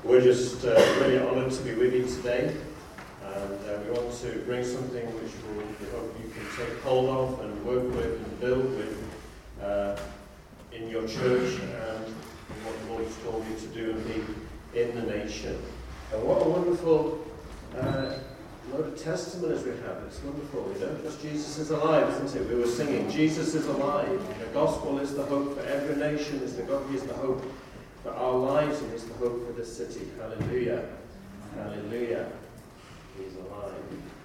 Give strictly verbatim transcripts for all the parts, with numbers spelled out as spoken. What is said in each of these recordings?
We're just uh, really honoured to be with you today, and uh, we want to bring something which we'll, we hope you can take hold of and work with and build with uh, in your church and in what the Lord has called you to do and be in the nation. And what a wonderful uh, load of testimonies we have. It's wonderful, you know, because Jesus is alive, isn't it? We were singing, Jesus is alive. The gospel is the hope for every nation, is the God, He is the hope for our lives, and He's the hope for this city. Hallelujah. Hallelujah. He's alive.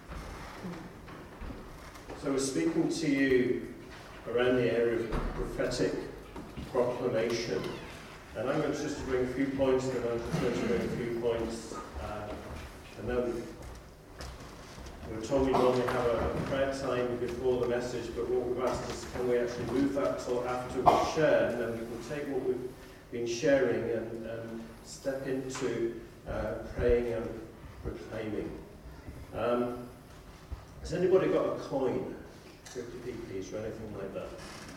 So we're speaking to you around the area of prophetic proclamation. And I'm going to just bring a few points, and I'm just going to bring a few points. Uh, and then we were told we normally have a prayer time before the message, but what we've asked is can we actually move that till after we share, and then we can take what we've been sharing and, and step into uh, praying and proclaiming. Um, has anybody got a coin? fifty p piece or anything like that?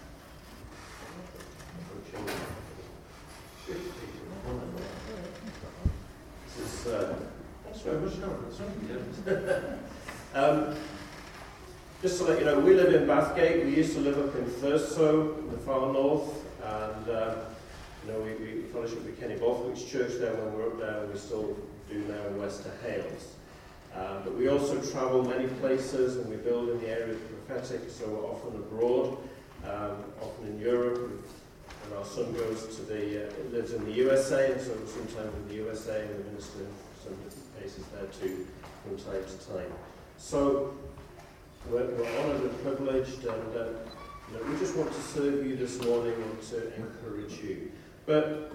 This is, uh, that's very much known, that's right. um, just to let you know, we live in Bathgate. We used to live up in Thurso in the far north, and uh, you know, we, we fellowship with Kenny Borthwick's church there when we were up there, and we still do now in Wester Hales. Um, but we also travel many places, and we build in the area of prophetic, so we're often abroad, um, often in Europe, and our son goes to the, uh, lives in the U S A, and so sometimes in the U S A, and we minister in some different places there too, from time to time. So we're, we're honoured and privileged, and uh, you know, we just want to serve you this morning and to encourage you. But,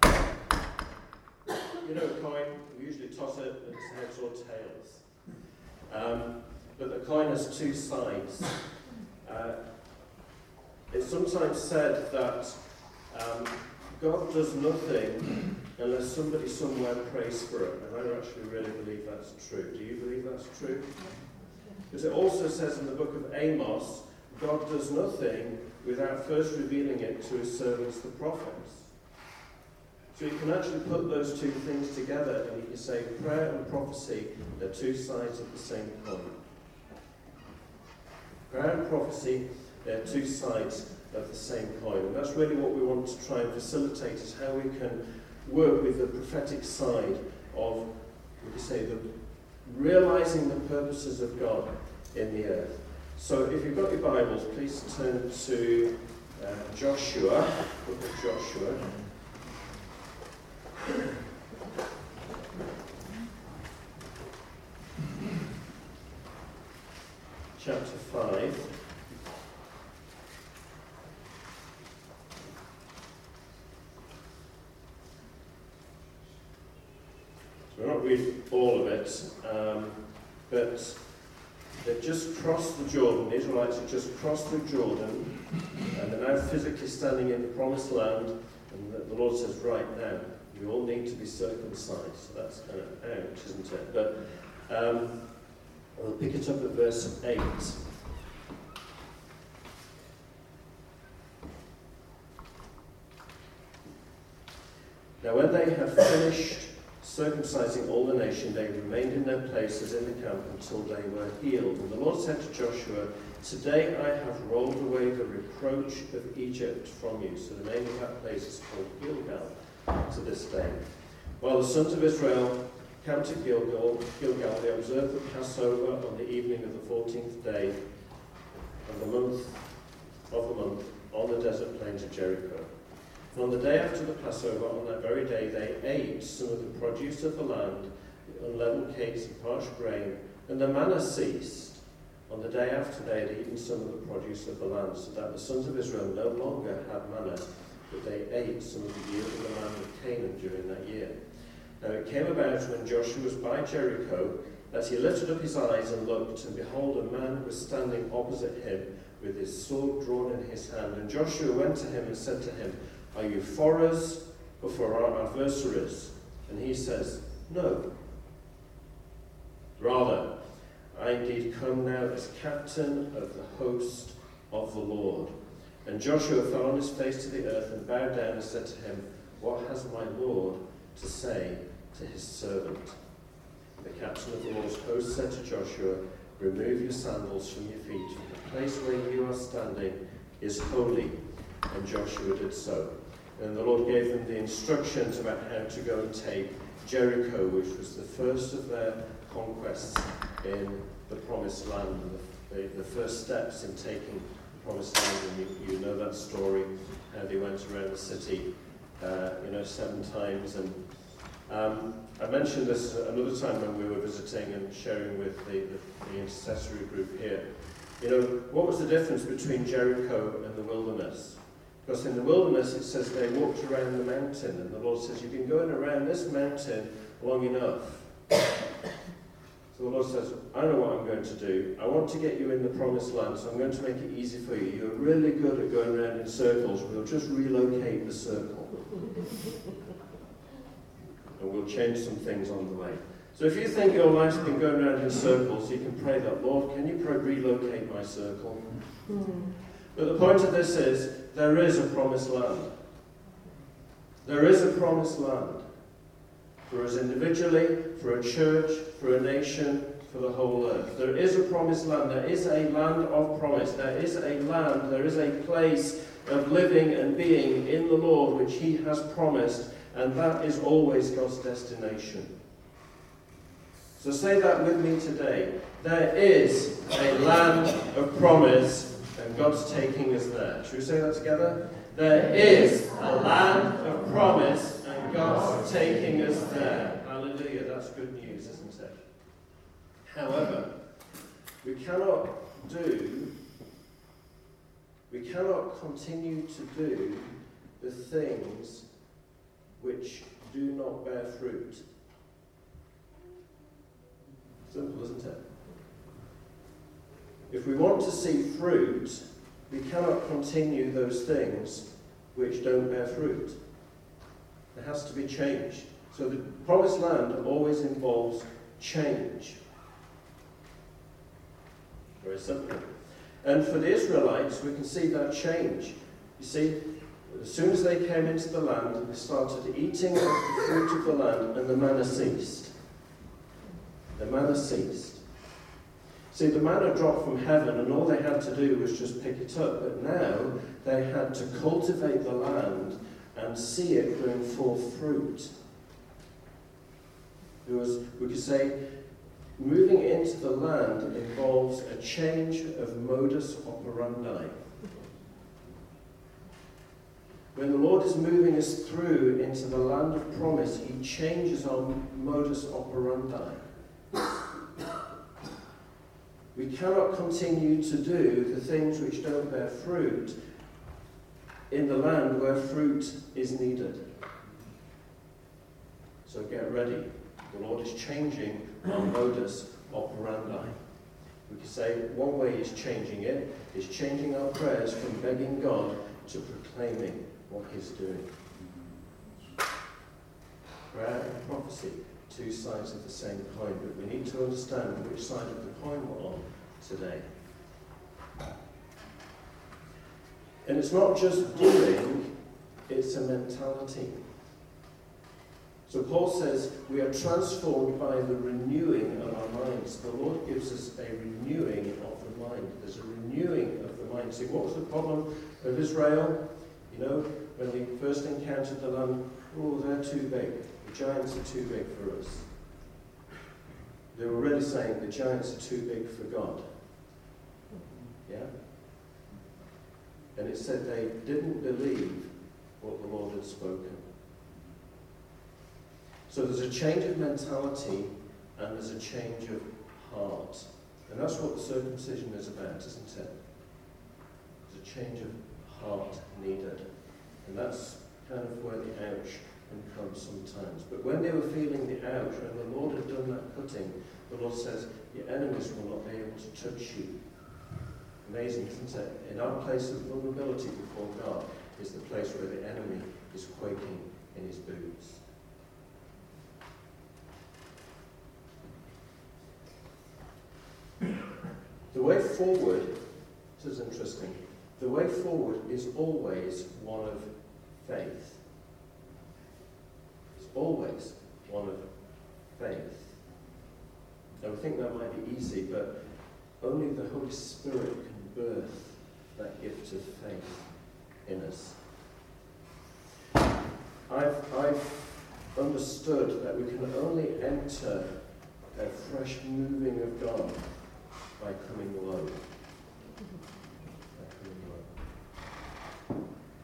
you know, a coin, we usually toss it and it's heads or tails. Um, but the coin has two sides. Uh, it's sometimes said that um, God does nothing unless somebody somewhere prays for it. And I don't actually really believe that's true. Do you believe that's true? Because it also says in the book of Amos, God does nothing without first revealing it to His servants, the prophets. So you can actually put those two things together, and you can say prayer and prophecy are two sides of the same coin. Prayer and prophecy, they're two sides of the same coin. And that's really what we want to try and facilitate, is how we can work with the prophetic side of, we could say, the realizing the purposes of God in the earth. So if you've got your Bibles, please turn to uh, Joshua, book of Joshua. Chapter five. So we'll not read all of it, um, but they've just crossed the Jordan. The Israelites have just crossed the Jordan, and they're now physically standing in the promised land, and the, the Lord says, right now, you all need to be circumcised. So that's kind of ouch, isn't it? But um, we'll pick it up at verse eight. Now when they had finished circumcising all the nation, they remained in their places in the camp until they were healed. And the Lord said to Joshua, today I have rolled away the reproach of Egypt from you. So the name of that place is called Gilgal to this day. While the sons of Israel camped at Gilgal, Gilgal, they observed the Passover on the evening of the fourteenth day of the month of the month on the desert plains of Jericho. And on the day after the Passover, on that very day, they ate some of the produce of the land, the unleavened cakes and parched grain, and the manna ceased. On the day after they had eaten some of the produce of the land, so that the sons of Israel no longer had manna, but they ate some of the yield of the land of Canaan during that year. Now it came about when Joshua was by Jericho that he lifted up his eyes and looked, and behold, a man was standing opposite him with his sword drawn in his hand. And Joshua went to him and said to him, are you for us or for our adversaries? And he says, no. Rather, I indeed come now as captain of the host of the Lord. And Joshua fell on his face to the earth and bowed down and said to him, what has my Lord to say to his servant. The captain of the Lord's host said to Joshua, "Remove your sandals from your feet, for the place where you are standing is holy." And Joshua did so. And the Lord gave them the instructions about how to go and take Jericho, which was the first of their conquests in the Promised Land, the, the, the first steps in taking the Promised Land. And you, you know that story, how they went around the city, uh, you know, seven times. And um, I mentioned this another time when we were visiting and sharing with the, the, the intercessory group here. You know, what was the difference between Jericho and the wilderness? Because in the wilderness it says they walked around the mountain, and the Lord says, you've been going around this mountain long enough. So the Lord says, I know what I'm going to do. I want to get you in the Promised Land, so I'm going to make it easy for you. You're really good at going around in circles. We'll just relocate the circle. And we'll change some things on the way. So if you think your life's been going around in circles, you can pray that, Lord, can you pray relocate my circle? Mm. But the point of this is, there is a promised land. There is a promised land. For us individually, for a church, for a nation, for the whole earth. There is a promised land. There is a land of promise. There is a land, there is a place of living and being in the Lord which he has promised, and that is always God's destination. So say that with me today. There is a land of promise, and God's taking us there. Should we say that together? There is a land of promise, and God's taking us there. Hallelujah, that's good news, isn't it? However, we cannot do, we cannot continue to do the things which do not bear fruit. Simple, isn't it? If we want to see fruit, we cannot continue those things which don't bear fruit. There has to be change. So the Promised Land always involves change. Very simple. And for the Israelites, we can see that change. You see, as soon as they came into the land, they started eating of the fruit of the land, and the manna ceased. The manna ceased. See, the manna dropped from heaven, and all they had to do was just pick it up. But now they had to cultivate the land and see it bring forth fruit. It was, we could say, moving into the land involves a change of modus operandi. When the Lord is moving us through into the land of promise, he changes our modus operandi. We cannot continue to do the things which don't bear fruit in the land where fruit is needed. So get ready. The Lord is changing our modus operandi. We could say one way he's changing it is changing our prayers from begging God to proclaiming what he's doing. Prayer and prophecy, two sides of the same coin, but we need to understand which side of the coin we're on today. And it's not just doing, it's a mentality. So Paul says we are transformed by the renewing of our minds. The Lord gives us a renewing of the mind. There's a renewing of the mind. See, what was the problem of Israel? You know, when they first encountered the land, oh, they're too big. The giants are too big for us. They were really saying the giants are too big for God. Yeah? And it said they didn't believe what the Lord had spoken. So there's a change of mentality and there's a change of heart. And that's what the circumcision is about, isn't it? There's a change of heart needed. And that's kind of where the ouch can come sometimes. But when they were feeling the ouch, when the Lord had done that cutting, the Lord says, your enemies will not be able to touch you. Amazing, isn't it? In our place of vulnerability before God is the place where the enemy is quaking in his boots. The way forward, this is interesting, the way forward is always one of faith. It's always one of faith. Now, we think that might be easy, but only the Holy Spirit can birth that gift of faith in us. I've, I've understood that we can only enter a fresh moving of God by coming low. By coming low.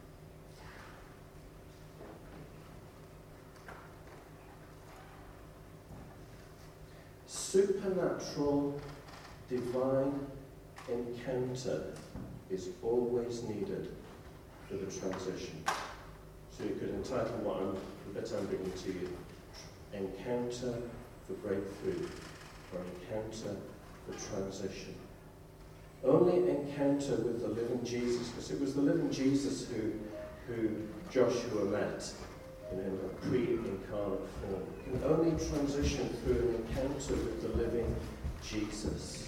Supernatural, divine encounter is always needed for the transition. So you could entitle what I'm, the bit I'm bringing to you, Encounter for Breakthrough, or Encounter for Transition. Only encounter with the living Jesus, because it was the living Jesus who, who Joshua met in a pre-incarnate form. You can only transition through an encounter with the living Jesus.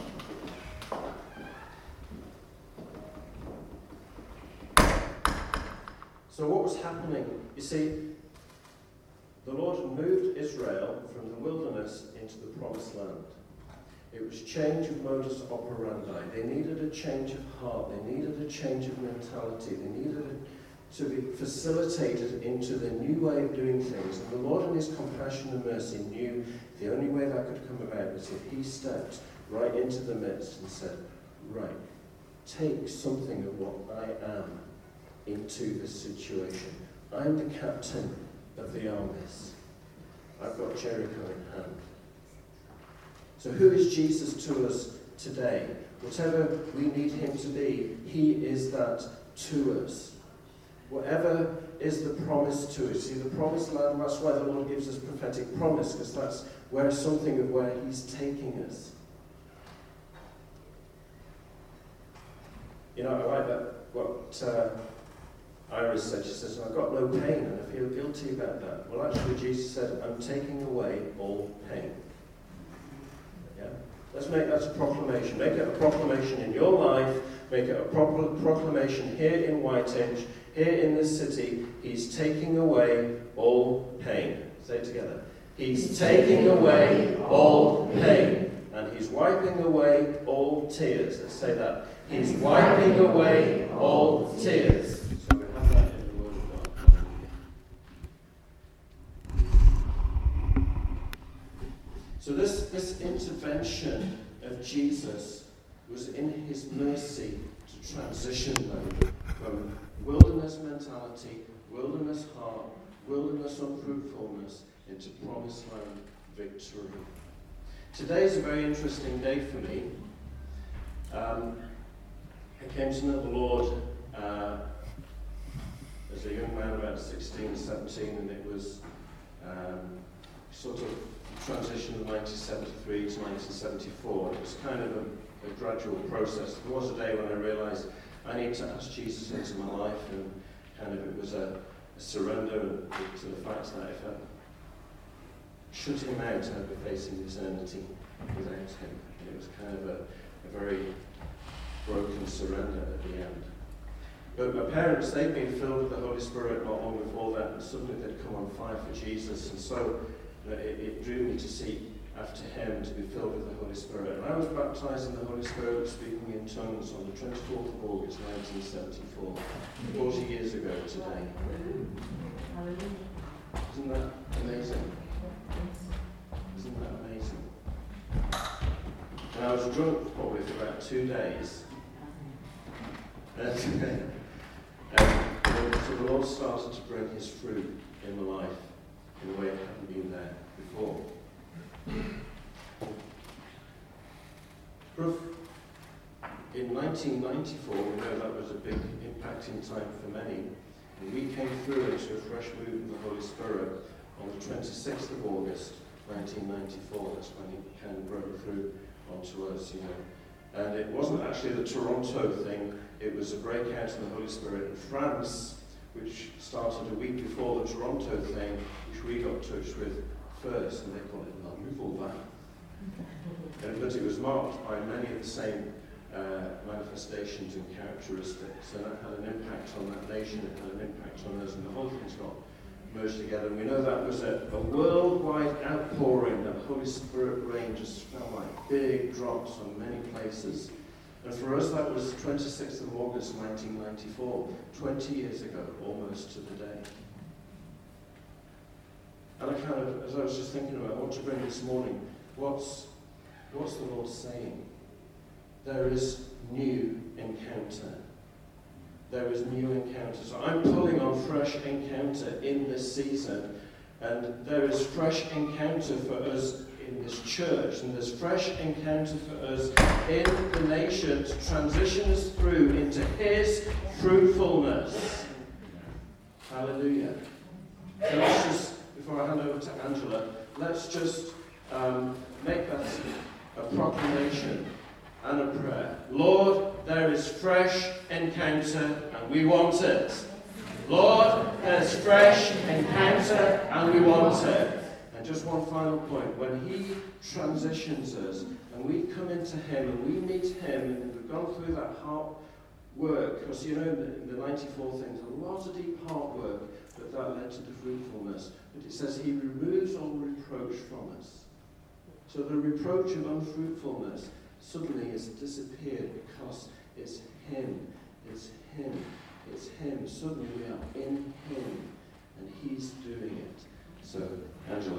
So what was happening? You see, the Lord had moved Israel from the wilderness into the promised land. It was change of modus operandi. They needed a change of heart. They needed a change of mentality. They needed a, to be facilitated into the new way of doing things. And the Lord in his compassion and mercy knew the only way that could come about was if he stepped right into the midst and said, right, take something of what I am into this situation. I'm the captain of the armies. I've got Jericho in hand. So who is Jesus to us today? Whatever we need him to be, he is that to us. Whatever is the promise to us. See, the promised land, that's why the Lord gives us prophetic promise, because that's where something of where he's taking us. You know, I like that, what uh, Iris said. She says, I've got no pain and I feel guilty about that. Well, actually, Jesus said, I'm taking away all pain. Yeah? Let's make that a proclamation. Make it a proclamation in your life. Make it a pro- proclamation here in Whiteinch, here in this city. He's taking away all pain. Say it together. He's, he's taking away all pain. And he's wiping away all tears. Let's say that. He's wiping away all tears. So we have that in the Word of God. So this, this intervention of Jesus was in his mercy to transition them from wilderness mentality, wilderness heart, wilderness unfruitfulness into promised land victory. Today is a very interesting day for me. Um, I came to know the Lord uh, as a young man, about sixteen, seventeen, and it was um, sort of transition of nineteen seventy-three to nineteen seventy-four. It was kind of a, a gradual process. There was a day when I realised I need to ask Jesus into my life, and kind of it was a, a surrender to the fact that if I shut him out, I'd be facing eternity without him. And it was kind of a, a very broken surrender at the end. But my parents, they'd been filled with the Holy Spirit not long before that, and suddenly they'd come on fire for Jesus, and so you know, it, it drew me to seek after him, to be filled with the Holy Spirit. And I was baptized in the Holy Spirit, speaking in tongues, on the twenty-fourth of August, nineteen seventy-four, forty years ago today. Isn't that amazing? Isn't that amazing? And I was drunk probably for about two days. And, and so the Lord started to bring his fruit in my life in a way it hadn't been there before. Proof. In nineteen ninety-four, we know that was a big impacting time for many. And we came through into a fresh move of the Holy Spirit on the twenty-sixth of August, nineteen ninety-four. That's when he kind of broke through onto us, you know. And it wasn't actually the Toronto thing, it was a breakout of the Holy Spirit in France, which started a week before the Toronto thing, which we got touched with first, and they call it La Nouveau Vin. And but it was marked by many of the same uh, manifestations and characteristics, and that had an impact on that nation, it had an impact on us, and the whole thing's got merged together. And we know that was a, a worldwide outpouring Holy Spirit rain just fell like big drops on many places. And for us, that was twenty-sixth of August, nineteen ninety-four, twenty years ago, almost to the day. And I kind of, as I was just thinking about what to bring this morning, what's, what's the Lord saying? There is new encounter. There is new encounter. So I'm pulling on fresh encounter in this season. And there is fresh encounter for us in this church. And there's fresh encounter for us in the nation to transition us through into His fruitfulness. Hallelujah. So let's just, before I hand over to Angela, let's just um, make that a proclamation and a prayer. Lord, there is fresh encounter and we want it. Lord, there's fresh encounter and we want it. And just one final point. When He transitions us and we come into Him and we meet Him and we've gone through that heart work, because you know in the, in the ninety-four things, a lot of deep heart work, but that led to the fruitfulness. But it says He removes all reproach from us. So the reproach of unfruitfulness suddenly has disappeared because it's Him, it's Him, it's Him. Suddenly we are in Him and He's doing it. So, Angela.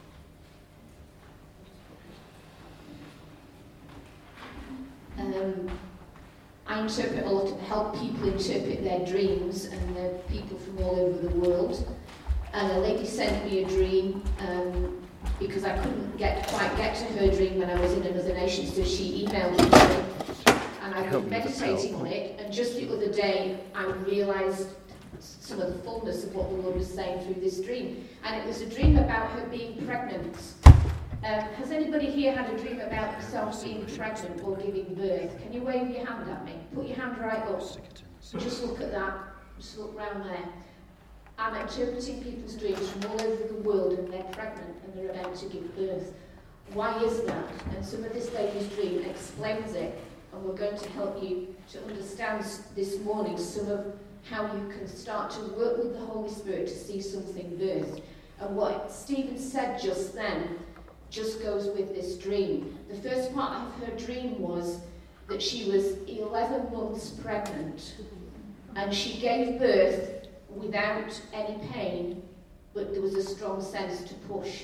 Um, I interpret a lot, help people interpret their dreams, and they're people from all over the world. And a lady sent me a dream um, because I couldn't get quite get to her dream when I was in another nation, so she emailed me, and I've been meditating on it. And just the other day, I realised some of the fullness of what the Lord was saying through this dream, and it was a dream about her being pregnant. Um, has anybody here had a dream about themselves being pregnant or giving birth? Can you wave your hand at me? Put your hand right up. Just look at that. Just look round there. I'm interpreting people's dreams from all over the world, and they're pregnant and they're about to give birth. Why is that? And some of this lady's dream explains it, and we're going to help you to understand this morning some of how you can start to work with the Holy Spirit to see something birthed. And what Stephen said just then just goes with this dream. The first part of her dream was that she was eleven months pregnant, and she gave birth without any pain, but there was a strong sense to push.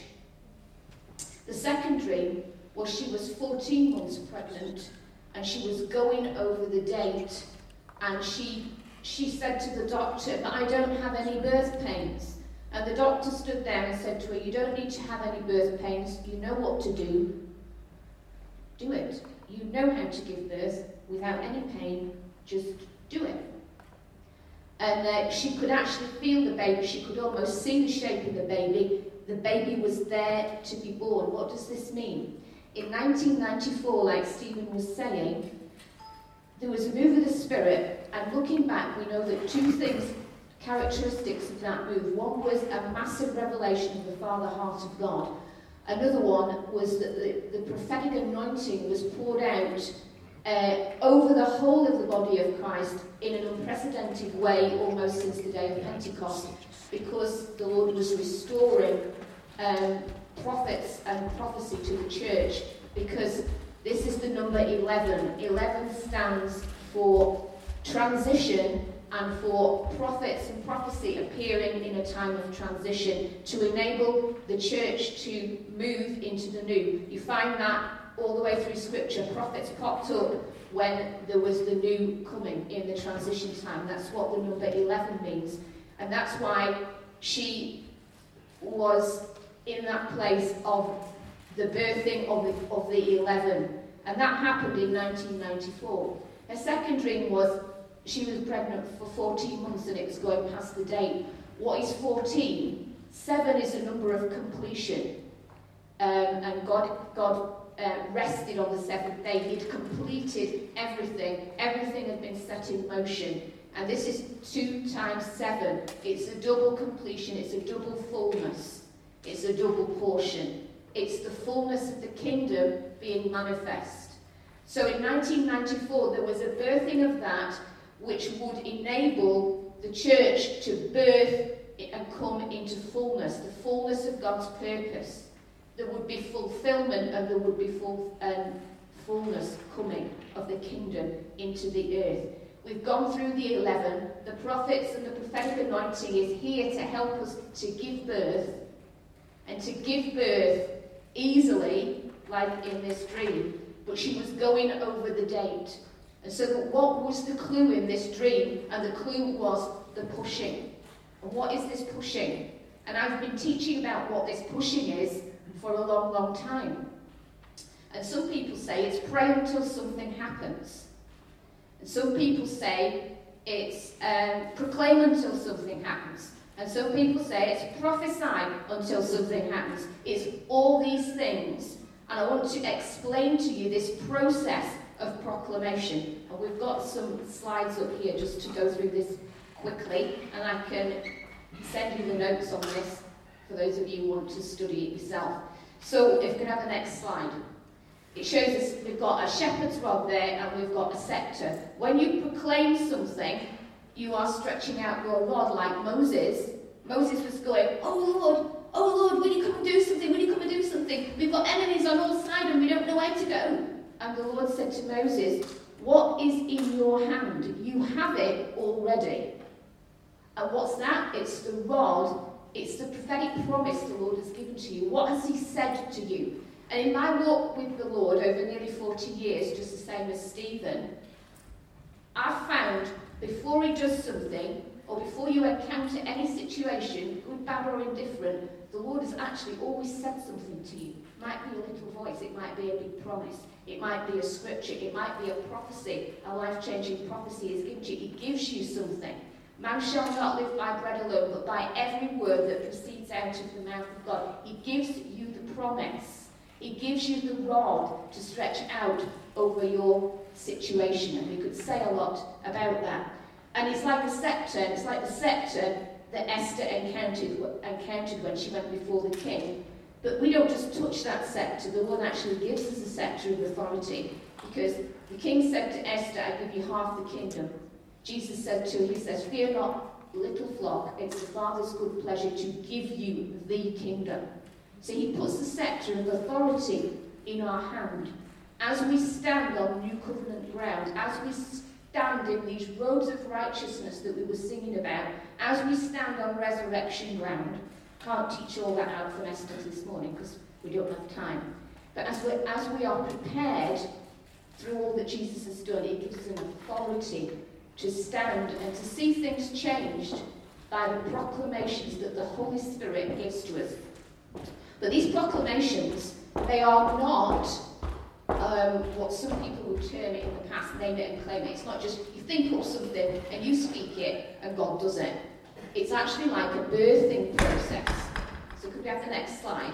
The second dream was she was fourteen months pregnant, and she was going over the date, and she she said to the doctor, "But I don't have any birth pains." And the doctor stood there and said to her, "You don't need to have any birth pains. You know what to do. Do it. You know how to give birth without any pain. Just do it." And uh, she could actually feel the baby. She could almost see the shape of the baby. The baby was there to be born. What does this mean? In nineteen ninety-four, like Stephen was saying, there was a move of the Spirit, and looking back, we know that two things, characteristics of that move. One was a massive revelation of the Father heart of God. Another one was that the, the prophetic anointing was poured out uh, over the whole of the body of Christ in an unprecedented way, almost since the day of Pentecost, because the Lord was restoring um, prophets and prophecy to the church, because this is the number eleven. eleven stands for transition and for prophets and prophecy appearing in a time of transition to enable the church to move into the new. You find that all the way through Scripture. Prophets popped up when there was the new coming in the transition time. That's what the number eleven means. And that's why she was in that place of the birthing of the, of the eleven. And that happened in nineteen ninety-four. Her second dream was she was pregnant for fourteen months and it was going past the date. What is fourteen? Seven is a number of completion. Um, and God, God uh, rested on the seventh day. He'd completed everything. Everything had been set in motion. And this is two times seven. It's a double completion. It's a double fullness. It's a double portion. It's the fullness of the kingdom being manifest. So in nineteen ninety-four, there was a birthing of that which would enable the church to birth and come into fullness, the fullness of God's purpose. there would be fulfillment and there would be full, um, fullness coming of the kingdom into the earth. We've gone through the eleven. The prophets and the prophetic anointing is here to help us to give birth, and to give birth easily, like in this dream. But she was going over the date. And so what was the clue in this dream? And the clue was the pushing. And what is this pushing? And I've been teaching about what this pushing is for a long, long time. And some people say it's pray until something happens. And some people say it's um, proclaim until something happens. And some people say it's prophesy until something happens. It's all these things. And I want to explain to you this process of proclamation. And we've got some slides up here just to go through this quickly. And I can send you the notes on this for those of you who want to study it yourself. So if we can have the next slide. It shows us we've got a shepherd's rod there and we've got a scepter. When you proclaim something, you are stretching out your rod like Moses. Moses was going, oh Lord, oh Lord, will you come and do something? Will you come and do something? We've got enemies on all sides and we don't know where to go. And the Lord said to Moses, what is in your hand? You have it already. And what's that? It's the rod. It's the prophetic promise the Lord has given to you. What has he said to you? And in my walk with the Lord over nearly forty years, just the same as Stephen, I've found before he does something, or before you encounter any situation, good, bad or indifferent, the Lord has actually always said something to you. It might be a little voice, it might be a big promise, it might be a scripture, it might be a prophecy, a life-changing prophecy is given to you. He gives you something. Man shall not live by bread alone, but by every word that proceeds out of the mouth of God. He gives you the promise. He gives you the rod to stretch out over your situation. And we could say a lot about that. And it's like a scepter. It's like the scepter that Esther encountered, encountered when she went before the king. But we don't just touch that scepter. The Lord actually gives us a scepter of authority. Because the king said to Esther, I give you half the kingdom. Jesus said to her, he says, fear not, little flock. It's the Father's good pleasure to give you the kingdom. So he puts the scepter of authority in our hand. As we stand on new covenant ground, as we stand in these roads of righteousness that we were singing about, as we stand on resurrection ground, can't teach all that out from Esther this morning because we don't have time. But as, we're, as we are prepared through all that Jesus has done, it gives us an authority to stand and to see things changed by the proclamations that the Holy Spirit gives to us. But these proclamations, they are not um, what some people would term it in the past, name it and claim it. It's not just you think of something and you speak it and God does it. It's actually like a birthing process. So could we have the next slide?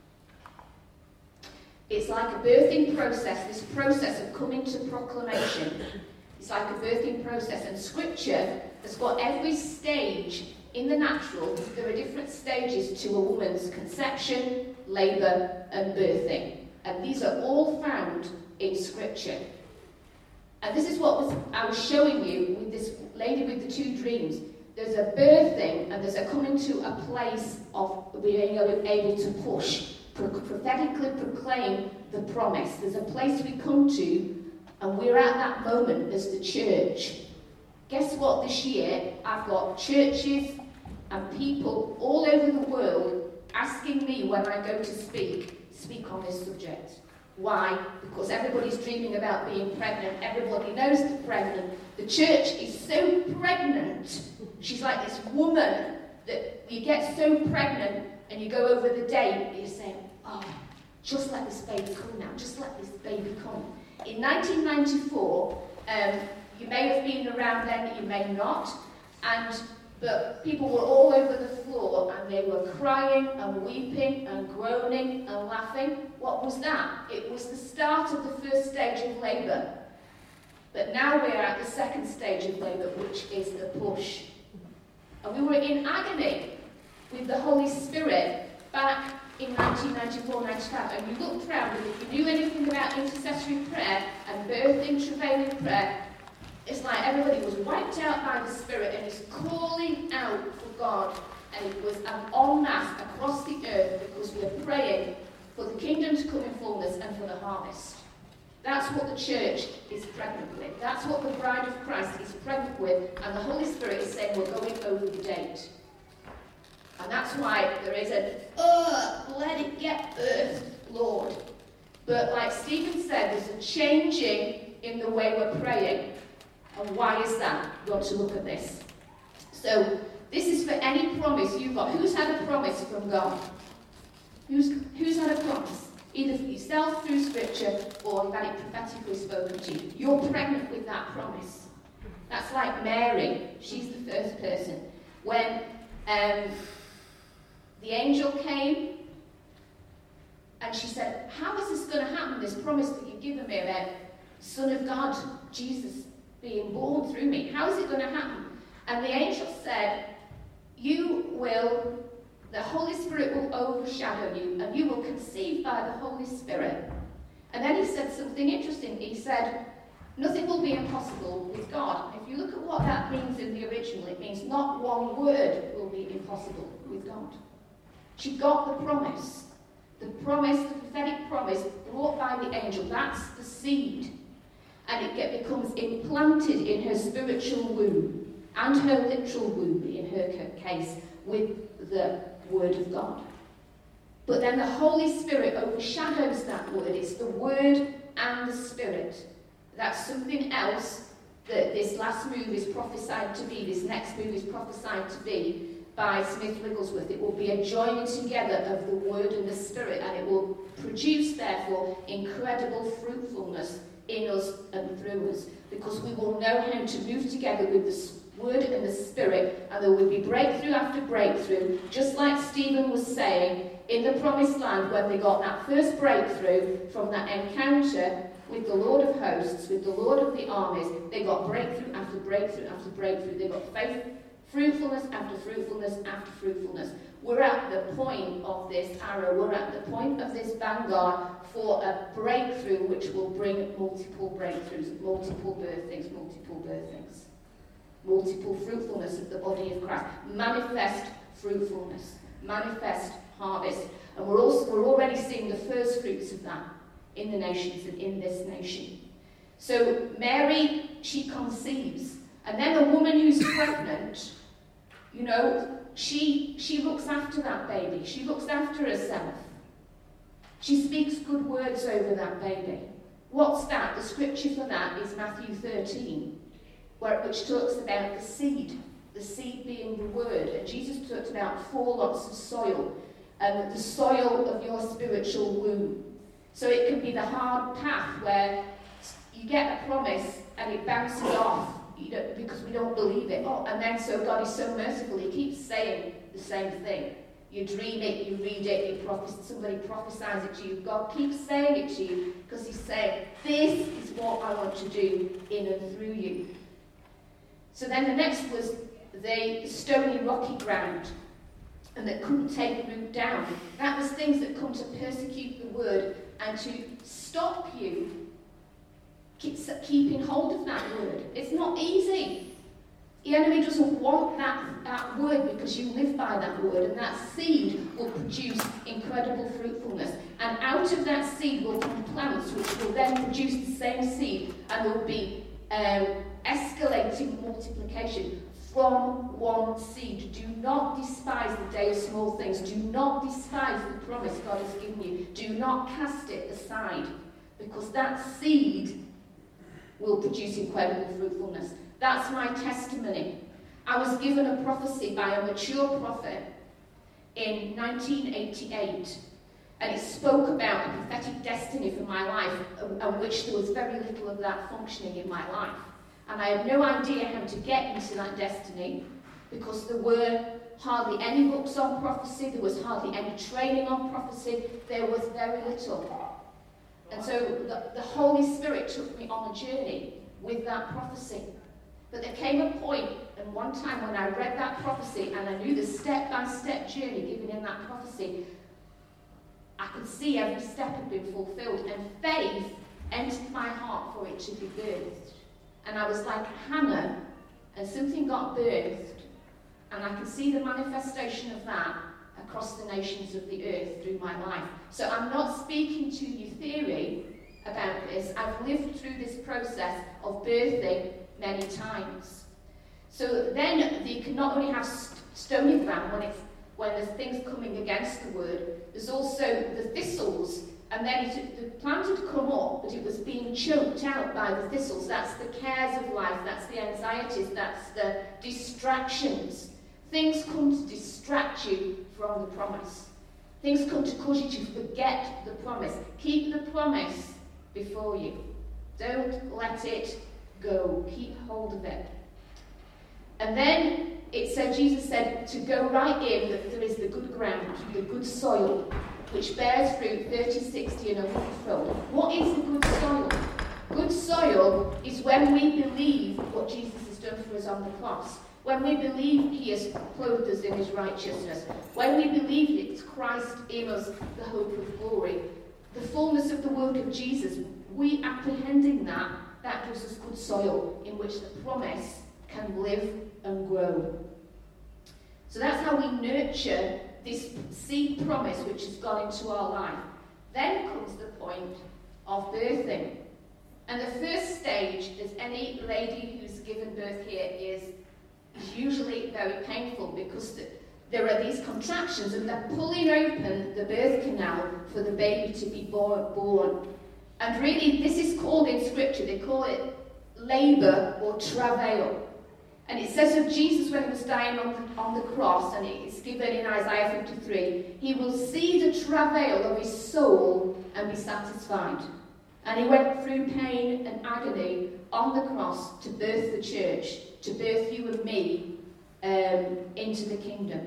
It's like a birthing process, this process of coming to proclamation. It's like a birthing process, and Scripture has got every stage in the natural. There are different stages to a woman's conception, labour and birthing. And these are all found in Scripture. And this is what was, I was showing you with this lady with the two dreams. There's a birthing and there's a coming to a place of being able to push, prophetically proclaim the promise. There's a place we come to and we're at that moment as the church. Guess what, this year I've got churches and people all over the world asking me when I go to speak, speak on this subject. Why? Because everybody's dreaming about being pregnant. Everybody knows they're pregnant. The church is so pregnant. She's like this woman that you get so pregnant and you go over the date and you're saying, oh, just let this baby come now. Just let this baby come. In nineteen ninety-four, um, you may have been around then, you may not, and but people were all over the floor and they were crying and weeping and groaning and laughing. What was that? It was the start of the first stage of labour. But now we're at the second stage of labour, which is the push. And we were in agony with the Holy Spirit back in nineteen ninety-four ninety-five. And you looked around, and if you knew anything about intercessory prayer and birthing, travailing prayer, it's like everybody was wiped out by the Spirit and is calling out for God. And it was an en masse across the earth because we're praying for the kingdom to come in fullness and for the harvest. That's what the church is pregnant with. That's what the bride of Christ is pregnant with. And the Holy Spirit is saying we're going over the date. And that's why there is a, oh, let it get birthed, Lord. But like Stephen said, there's a changing in the way we're praying. And why is that? You've got to look at this. So, this is for any promise you've got. Who's had a promise from God? Who's, who's had a promise? Either for yourself through Scripture or you've had it prophetically spoken to you. You're pregnant with that promise. That's like Mary. She's the first person. When um, the angel came and she said, how is this going to happen, this promise that you've given me about Son of God, Jesus, being born through me? How is it going to happen? And the angel said, you will... the Holy Spirit will overshadow you, and you will conceive by the Holy Spirit. And then he said something interesting. He said, nothing will be impossible with God. If you look at what that means in the original, it means not one word will be impossible with God. She got the promise. The promise, the prophetic promise brought by the angel, that's the seed. And it get, becomes implanted in her spiritual womb, and her literal womb in her case, with the Word of God. But then the Holy Spirit overshadows that word. It's the Word and the Spirit. That's something else that this last move is prophesied to be, this next move is prophesied to be by Smith Wigglesworth. It will be a joining together of the Word and the Spirit, and it will produce, therefore, incredible fruitfulness in us and through us, because we will know how to move together with the Word and the Spirit, and there will be breakthrough after breakthrough, just like Stephen was saying in the Promised Land when they got that first breakthrough from that encounter with the Lord of hosts, with the Lord of the armies. They got breakthrough after breakthrough after breakthrough. They got faith, fruitfulness after fruitfulness after fruitfulness. We're at the point of this arrow, we're at the point of this vanguard for a breakthrough which will bring multiple breakthroughs, multiple birthings, multiple birthings. Multiple fruitfulness of the body of Christ. Manifest fruitfulness. Manifest harvest. And we're also we're already seeing the first fruits of that in the nations and in this nation. So Mary, she conceives. And then a woman who's pregnant, you know, she she looks after that baby. She looks after herself. She speaks good words over that baby. What's that? The scripture for that is Matthew thirteen. Where, which talks about the seed, the seed being the word. And Jesus talked about four lots of soil, and the soil of your spiritual womb. So it can be the hard path where you get a promise and it bounces off you don't, because we don't believe it. Oh, and then so God is so merciful, he keeps saying the same thing. You dream it, you read it, you prophes- somebody prophesies it to you. God keeps saying it to you because he's saying, this is what I want to do in and through you. So then the next was the stony, rocky ground, and that couldn't take root down. That was things that come to persecute the word and to stop you keep, keeping hold of that word. It's not easy. The enemy doesn't want that, that word because you live by that word, and that seed will produce incredible fruitfulness. And out of that seed will come plants which will then produce the same seed, and there will be um, escalating multiplication from one seed. Do not despise the day of small things. Do not despise the promise God has given you. Do not cast it aside, because that seed will produce incredible fruitfulness. That's my testimony. I was given a prophecy by a mature prophet in nineteen eighty-eight, and it spoke about a prophetic destiny for my life, and which there was very little of that functioning in my life. And I had no idea how to get into that destiny, because there were hardly any books on prophecy, there was hardly any training on prophecy, there was very little. And so the, the Holy Spirit took me on a journey with that prophecy. But there came a point, and one time when I read that prophecy and I knew the step-by-step journey given in that prophecy, I could see every step had been fulfilled, and faith entered my heart for it to be birthed. And I was like Hannah, and something got birthed, and I could see the manifestation of that. I across the nations of the earth through my life. So I'm not speaking to you theory about this. I've lived through this process of birthing many times. So then you can not only have st- stony ground when, it's, when there's things coming against the word, there's also the thistles. And then it, the plant had come up, but it was being choked out by the thistles. That's the cares of life, that's the anxieties, that's the distractions. Things come to distract you from the promise. Things come to cause you to forget the promise. Keep the promise before you. Don't let it go. Keep hold of it. And then it said, Jesus said, to go right in, that there is the good ground, the good soil, which bears fruit thirty, sixty, and a hundredfold. What is the good soil? Good soil is when we believe what Jesus has done for us on the cross. When we believe he has clothed us in his righteousness. When we believe it's Christ in us, the hope of glory. The fullness of the work of Jesus, we apprehending that, that gives us good soil in which the promise can live and grow. So that's how we nurture this seed promise which has gone into our life. Then comes the point of birthing. And the first stage, as any lady who's given birth here, is, is usually very painful because the, there are these contractions and they're pulling open the birth canal for the baby to be born. born. And really, this is called in Scripture, they call it labour or travail. And it says of Jesus when he was dying on the, on the cross, and it's given in Isaiah fifty-three, he will see the travail of his soul and be satisfied. And he went through pain and agony on the cross to birth the church, to birth you and me um, into the kingdom.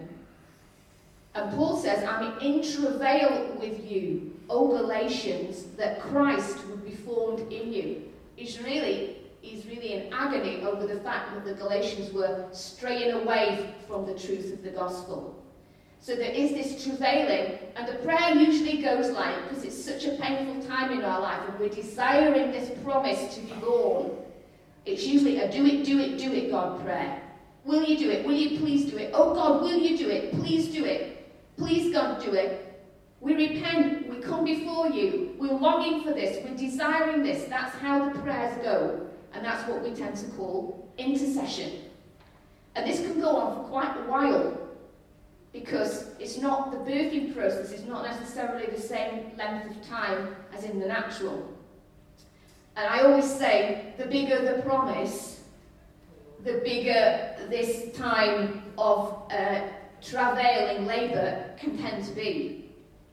And Paul says, I'm in travail with you, O Galatians, that Christ would be formed in you. He's really... He's really in agony over the fact that the Galatians were straying away from the truth of the gospel. So there is this travailing, and the prayer usually goes like, because it's such a painful time in our life, and we're desiring this promise to be born. It's usually a do it, do it, do it, God prayer. Will you do it? Will you please do it? Oh God, will you do it? Please do it. Please God, do it. We repent, we come before you, we're longing for this, we're desiring this. That's how the prayers go. And that's what we tend to call intercession. And this can go on for quite a while because it's not, the birthing process is not necessarily the same length of time as in the natural. And I always say, the bigger the promise, the bigger this time of uh, travailing labour can tend to be.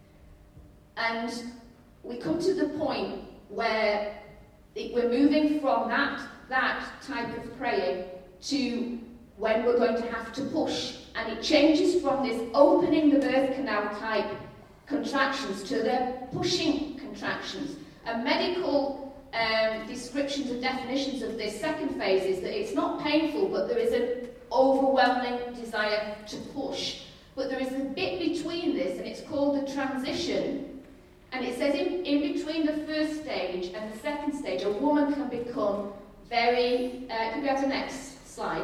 And we come to the point where we're moving from that, that type of praying to when we're going to have to push. And it changes from this opening the birth canal type contractions to the pushing contractions. And medical um, descriptions and definitions of this second phase is that it's not painful, but there is an overwhelming desire to push. But there is a bit between this, and it's called the transition. And it says in, in between the first stage and the second stage, a woman can become very... Uh, could we have the next slide?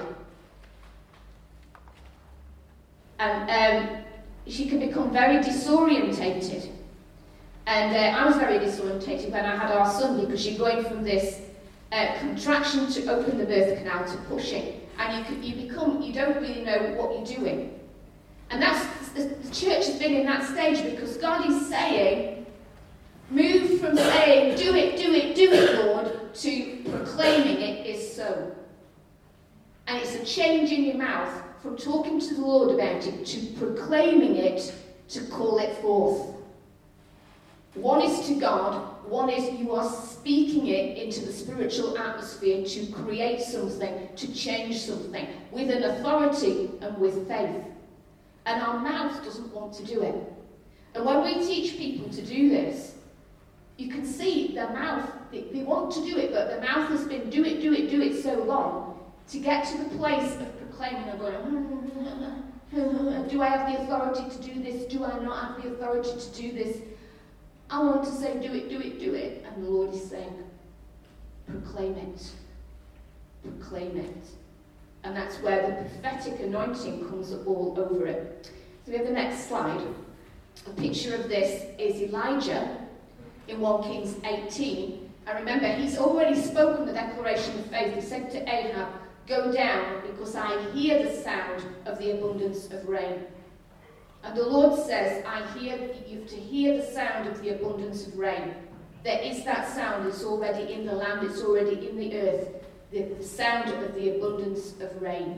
And um, she can become very disorientated. And uh, I was very disorientated when I had our son, because you're going from this uh, contraction to open the birth canal to pushing. And you, can, you become... You don't really know what you're doing. And that's... The, the church has been in that stage because God is saying... Move from saying, do it, do it, do it, Lord, to proclaiming it is so. And it's a change in your mouth from talking to the Lord about it to proclaiming it, to call it forth. One is to God, one is you are speaking it into the spiritual atmosphere to create something, to change something, with an authority and with faith. And our mouth doesn't want to do it. And when we teach people to do this, you can see their mouth, they, they want to do it, but their mouth has been do it, do it, do it so long to get to the place of proclaiming and going, do I have the authority to do this? Do I not have the authority to do this? I want to say do it, do it, do it. And the Lord is saying, proclaim it. Proclaim it. And that's where the prophetic anointing comes all over it. So we have the next slide. A picture of this is Elijah in First Kings eighteen. And remember, he's already spoken the declaration of faith. He said to Ahab, "Go down, because I hear the sound of the abundance of rain." And the Lord says, I hear you have to hear the sound of the abundance of rain. There is that sound. It's already in the land. It's already in the earth. The, the sound of the abundance of rain.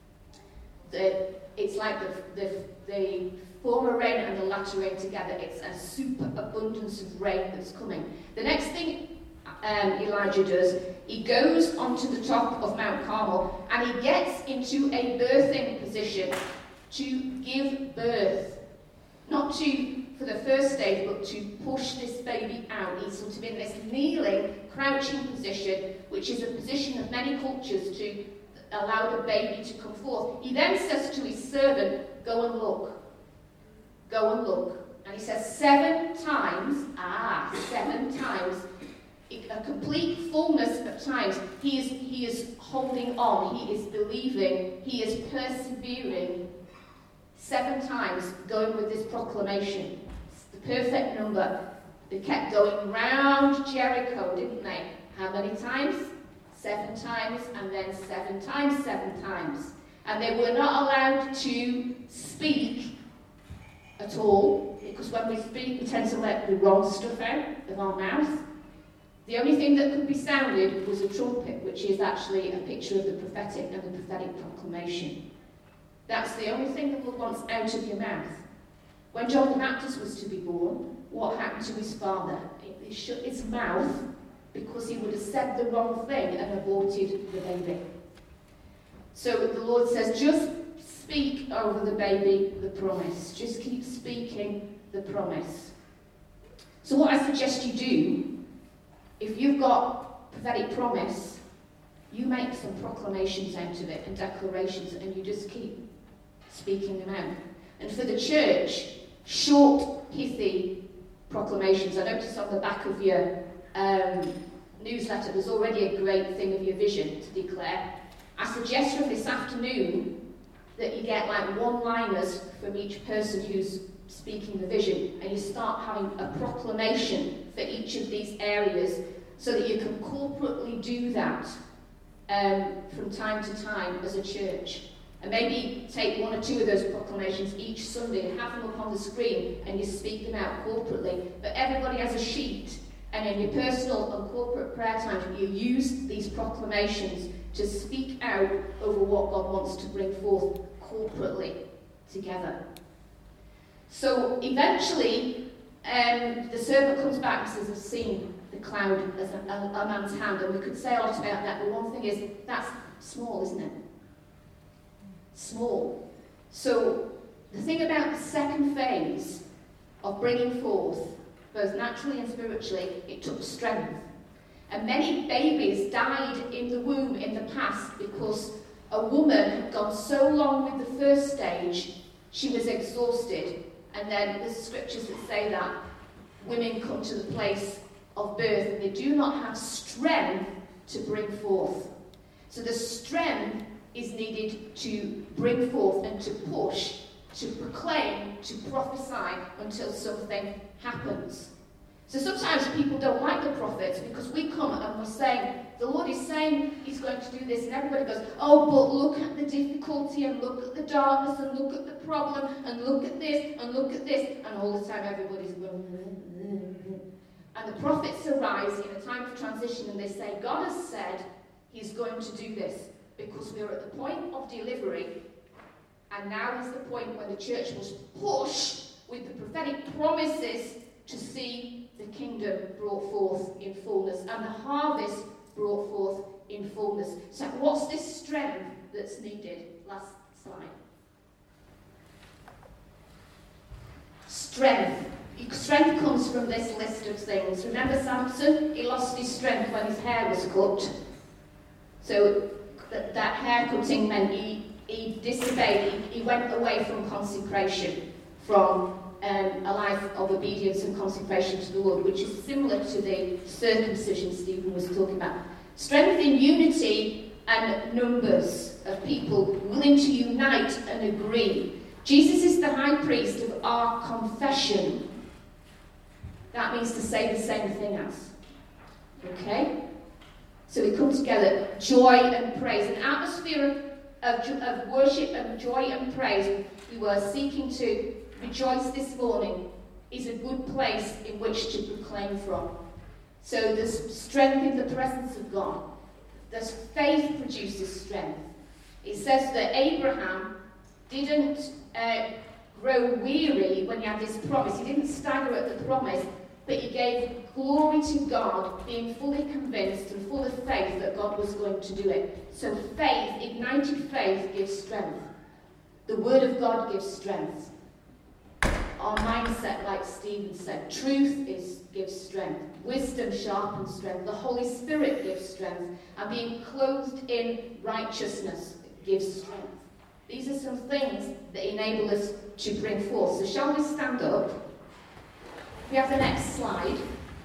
The, it's like the, the, the former rain and the latter rain together. It's a superabundance of rain that's coming. The next thing um, Elijah does, he goes onto the top of Mount Carmel and he gets into a birthing position to give birth. Not to, for the first stage, but to push this baby out. He's sort of in this kneeling, crouching position, which is a position of many cultures to allow the baby to come forth. He then says to his servant, "Go and look. Go and look." And he says seven times, ah, seven times, a complete fullness of times. He is, he is holding on. He is believing. He is persevering. Seven times going with this proclamation. It's the perfect number. They kept going round Jericho, didn't they? How many times? Seven times, and then seven times, seven times. And they were not allowed to speak at all, because when we speak, we tend to let the wrong stuff out of our mouth. The only thing that could be sounded was a trumpet, which is actually a picture of the prophetic and the prophetic proclamation. That's the only thing that God wants out of your mouth. When John the Baptist was to be born, what happened to his father? He shut his mouth because he would have said the wrong thing and aborted the baby. So the Lord says, just speak over the baby the promise. Just keep speaking the promise. So what I suggest you do, if you've got prophetic promise, you make some proclamations out of it and declarations, and you just keep speaking them out. And for the church, short, pithy proclamations. I notice on the back of your um, newsletter there's already a great thing of your vision to declare. I suggest from this afternoon that you get like one-liners from each person who's speaking the vision, and you start having a proclamation for each of these areas so that you can corporately do that um, from time to time as a church. And maybe take one or two of those proclamations each Sunday and have them up on the screen and you speak them out corporately. But everybody has a sheet, and in your personal and corporate prayer times you use these proclamations to speak out over what God wants to bring forth corporately together. So eventually um, the servant comes back and says, "I've seen the cloud as a, a, a man's hand," and we could say a lot about that, but one thing is, that's small, isn't it? Small. So the thing about the second phase of bringing forth, both naturally and spiritually, it took strength. And many babies died in the womb in the past because a woman had gone so long with the first stage, she was exhausted. And then there's scriptures that say that women come to the place of birth and they do not have strength to bring forth. So the strength is needed to bring forth and to push, to proclaim, to prophesy until something happens. So sometimes people don't like the prophets because we come and we're saying, the Lord is saying he's going to do this, and everybody goes, "Oh, but look at the difficulty, and look at the darkness, and look at the problem, and look at this, and look at this," and all the time everybody's going, and the prophets arise in a time of transition and they say, God has said he's going to do this, because we're at the point of delivery, and now is the point when the church must push with the prophetic promises to see the kingdom brought forth in fullness and the harvest brought forth in fullness. So what's this strength that's needed? Last slide. Strength. Strength comes from this list of things. Remember Samson? He lost his strength when his hair was cut. So that, that hair cutting meant he, he disobeyed, he, he went away from consecration, from um, a life of obedience and consecration to the Lord, which is similar to the circumcision Stephen was talking about. Strength in unity and numbers of people willing to unite and agree. Jesus is the high priest of our confession. That means to say the same thing as. Okay? So we come together, joy and praise. An atmosphere of, of, of worship and joy and praise we were seeking to rejoice this morning is a good place in which to proclaim from. So there's strength in the presence of God. There's faith produces strength. It says that Abraham didn't uh, grow weary when he had this promise. He didn't stagger at the promise, but he gave glory to God, being fully convinced and full of faith that God was going to do it. So faith, ignited faith, gives strength. The Word of God gives strength. Our mindset, like Stephen said, truth is gives strength. Wisdom sharpens strength. The Holy Spirit gives strength. And being clothed in righteousness gives strength. These are some things that enable us to bring forth. So shall we stand up? We have the next slide.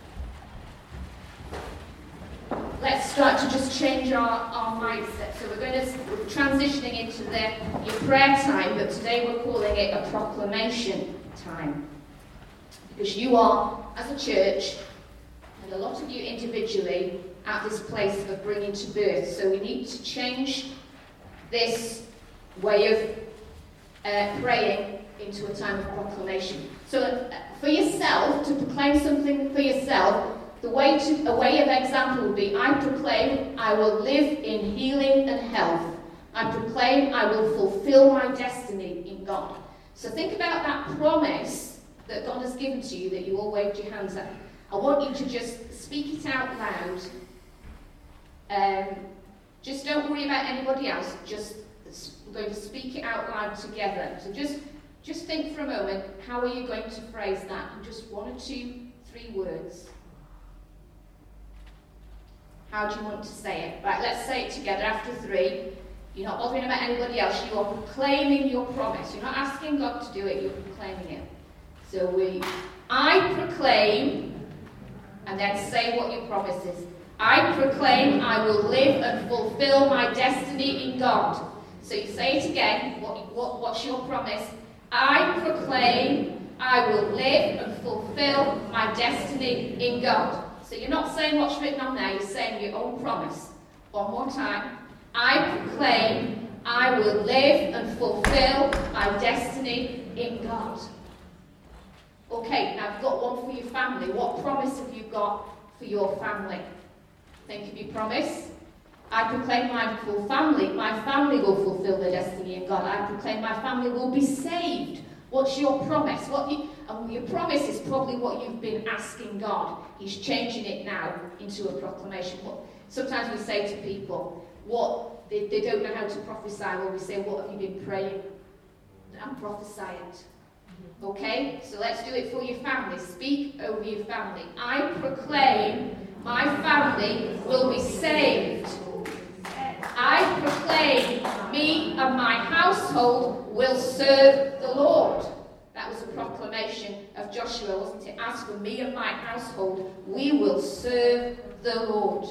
Let's start to just change our, our mindset. So we're going to we're transitioning into the your prayer time, but today we're calling it a proclamation time. Because you are, as a church, and a lot of you individually, at this place of bringing to birth. So we need to change this way of uh, praying into a time of proclamation. So uh, for yourself, to proclaim something for yourself, the way to, a way of example would be, I proclaim I will live in healing and health. I proclaim I will fulfill my destiny in God. So think about that promise that God has given to you that you all waved your hands at. I want you to just speak it out loud. Um, just don't worry about anybody else. Just we're going to speak it out loud together. So just just think for a moment, how are you going to phrase that? In just one or two, three words. How do you want to say it? Right, let's say it together after three. You're not bothering about anybody else. You are proclaiming your promise. You're not asking God to do it. You're proclaiming it. So we, I proclaim, and then say what your promise is. I proclaim I will live and fulfill my destiny in God. So you say it again. What, what, what's your promise? I proclaim I will live and fulfill my destiny in God. So you're not saying what's written on there. You're saying your own promise. One more time. I proclaim I will live and fulfill my destiny in God. Okay, now I've got one for your family. What promise have you got for your family? Think of your promise. I proclaim my full family. My family will fulfill their destiny in God. I proclaim my family will be saved. What's your promise? What you, and your promise is probably what you've been asking God. He's changing it now into a proclamation. What, sometimes we say to people, what they, they don't know how to prophesy. Well, we say, what have you been praying? And prophesy it. Okay? So let's do it for your family. Speak over your family. I proclaim my family will be saved. I proclaim me and my household will serve the Lord. That was a proclamation of Joshua, wasn't it? As for me and my household, we will serve the Lord.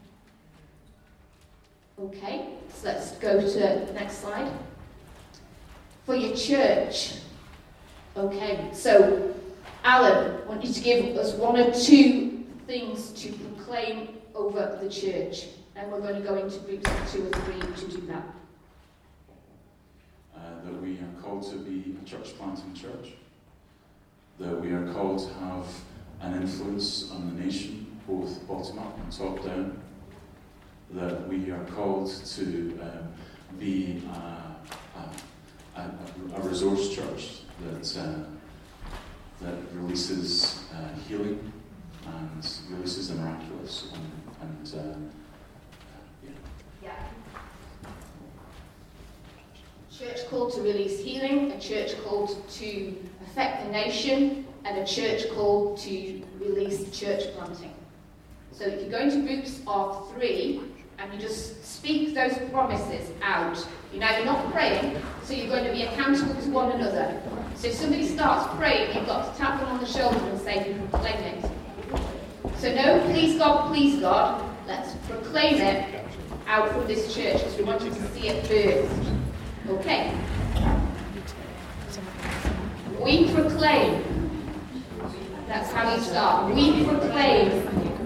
Okay, so let's go to the next slide. For your church. Okay, so Alan, I want you to give us one or two things to proclaim over the church. And we're going to go into groups of two or three to do that. Uh, that we are called to be a church planting church. That we are called to have an influence on the nation, both bottom up and top down. That we are called to um, be a, a, a, a resource church that uh, that releases uh, healing and releases the miraculous and, and uh, Yeah. Church called to release healing, a church called to affect the nation, and a church called to release church planting. So if you go into groups of three and you just speak those promises out, you know, you're not praying, so you're going to be accountable to one another. So if somebody starts praying, you've got to tap them on the shoulder and say, you proclaim it. So no, please God, please God, let's proclaim it out from this church because we want you to see it first. Okay. We proclaim. That's how you start. We proclaim.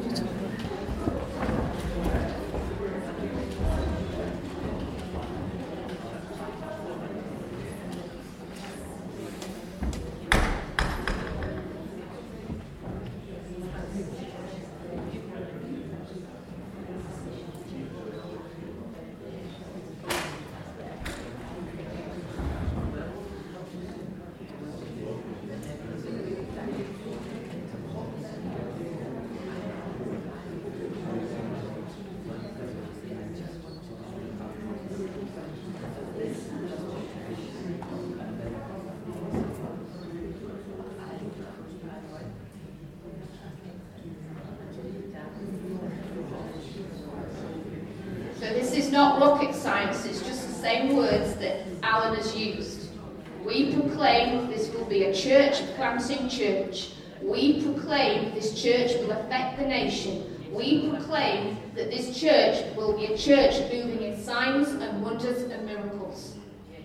Not rocket science, it's just the same words that Alan has used. We proclaim this will be a church planting church. We proclaim this church will affect the nation. We proclaim that this church will be a church moving in signs and wonders and miracles.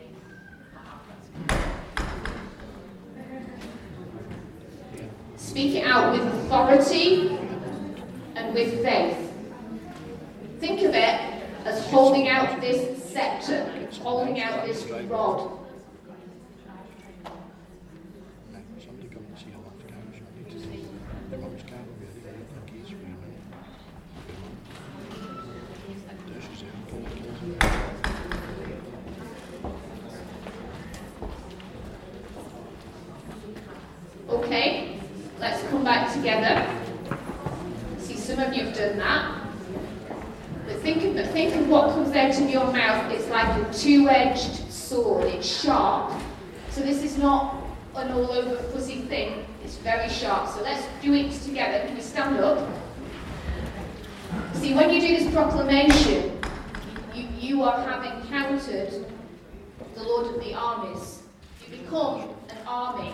Speak it out with authority and with faith. Think of it as holding out this scepter, holding out this rod. Okay, let's come back together. See, some of you have done that. But think of, think of what comes out of your mouth. It's like a two-edged sword. It's sharp. So this is not an all-over fuzzy thing. It's very sharp. So let's do it together. Can we stand up? See, when you do this proclamation, you, you are having encountered the Lord of the armies. You become an army.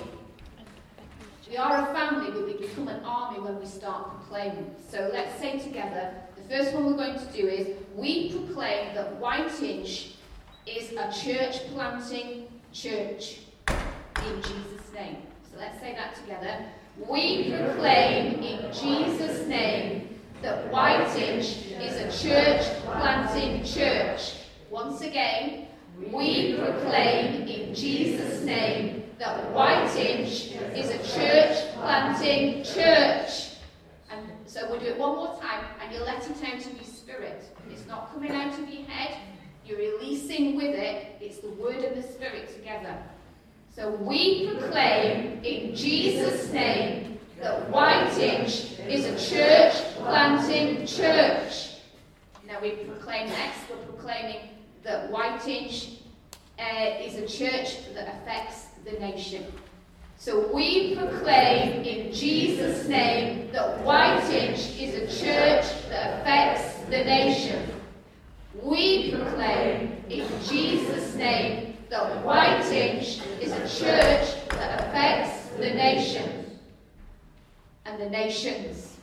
We are a family, but we become an army when we start proclaiming. So let's say together, the first one we're going to do is, we proclaim that Whitinch is a church planting church in Jesus' name. So let's say that together. We proclaim in Jesus' name that Whitinch is a church planting church. Once again, we proclaim in Jesus' name that Whitinch is a church planting church. And so we'll do it one more time, and you'll let it out of your spirit. It's not coming out of your head. You're releasing with it. It's the word and the spirit together. So we proclaim in Jesus' name that Whitinch is a church planting church. Now we proclaim next, we're proclaiming that Whitinch uh, is a church that affects the nation. So we proclaim in Jesus' name that Whitinch is a church that affects the nation. We proclaim in Jesus' name that Whitinch is a church that affects the nation and the nations.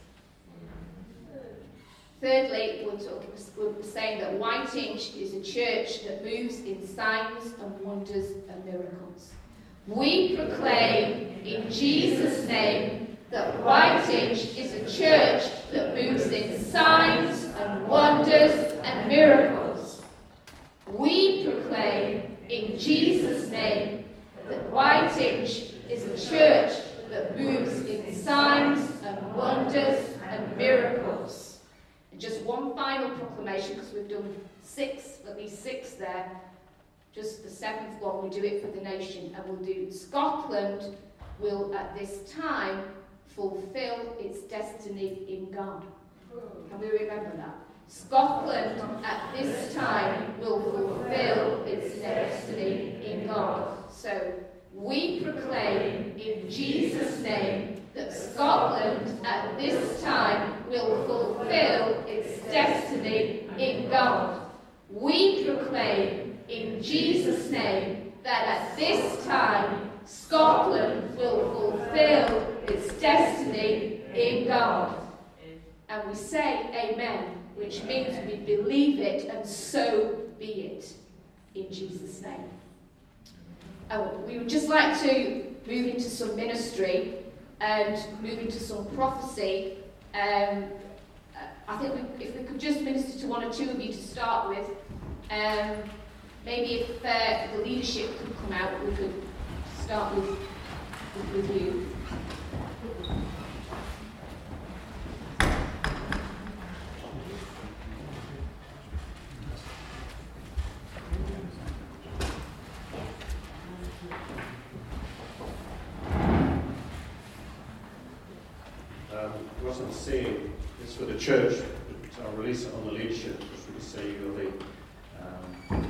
Thirdly, we're, talking, we're saying that Whitinch is a church that moves in signs and wonders and miracles. We proclaim in Jesus' name that Whitinch is a church that moves in signs and wonders and miracles. We proclaim in Jesus' name that Whitinch is a church that moves in signs and wonders and miracles. And just one final proclamation, because we've done six, at least six there. Just the seventh one, we do it for the nation, and we'll do Scotland will at this time fulfill its destiny in God. Can we remember that? Scotland at this time will fulfill its destiny in God. So we proclaim in Jesus' name that Scotland at this time will fulfill its destiny in God. We proclaim in Jesus' name that at this time Scotland will fulfill its destiny in God. And we say amen, which means we believe it, and so be it, in Jesus' name. and we would just like to move into some ministry and move into some prophecy. Um, I think we, if we could just minister to one or two of you to start with, um, maybe if uh, the leadership could come out, we could start with, with, with you. Um, what I'm seeing is for the church, so I'll release it on the leadership, which we say you're the, um,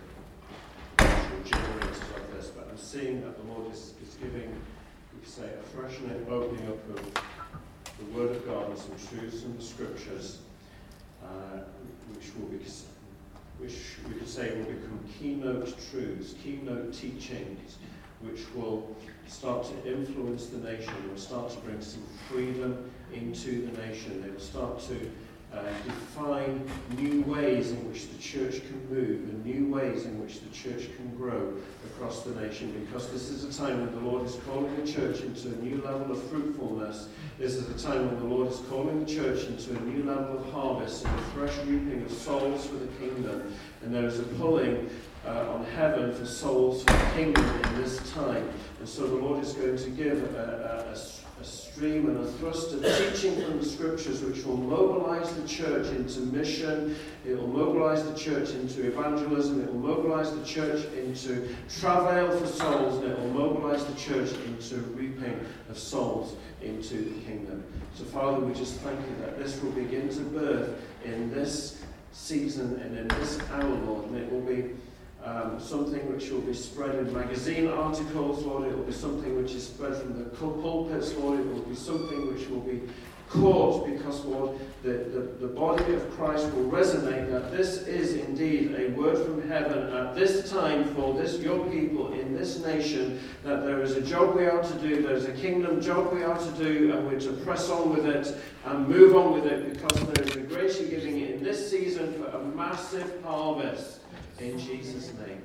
the actual generators of this, but I'm seeing that the Lord is, is giving, we could say, a freshening, opening up of the Word of God and some truths from the Scriptures, uh, which will be, which we could say will become keynote truths, keynote teachings, which will start to influence the nation, will start to bring some freedom into the nation. They will start to uh, define new ways in which the church can move and new ways in which the church can grow across the nation, because this is a time when the Lord is calling the church into a new level of fruitfulness. This is a time when the Lord is calling the church into a new level of harvest and a fresh reaping of souls for the kingdom. And there is a pulling Uh, on heaven for souls for the kingdom in this time. And so the Lord is going to give a, a, a, a stream and a thrust of teaching from the Scriptures which will mobilize the church into mission, it will mobilize the church into evangelism, it will mobilize the church into travail for souls, and it will mobilize the church into reaping of souls into the kingdom. So Father, we just thank you that this will begin to birth in this season and in this hour, Lord, and it will be Um, something which will be spread in magazine articles, Lord. It will be something which is spread from the pulpits, Lord. It will be something which will be caught because, Lord, the, the, the body of Christ will resonate that this is indeed a word from heaven at this time for this your people in this nation, that there is a job we are to do, there is a kingdom job we are to do, and we're to press on with it and move on with it, because there is a grace you're giving in this season for a massive harvest. In Jesus' name.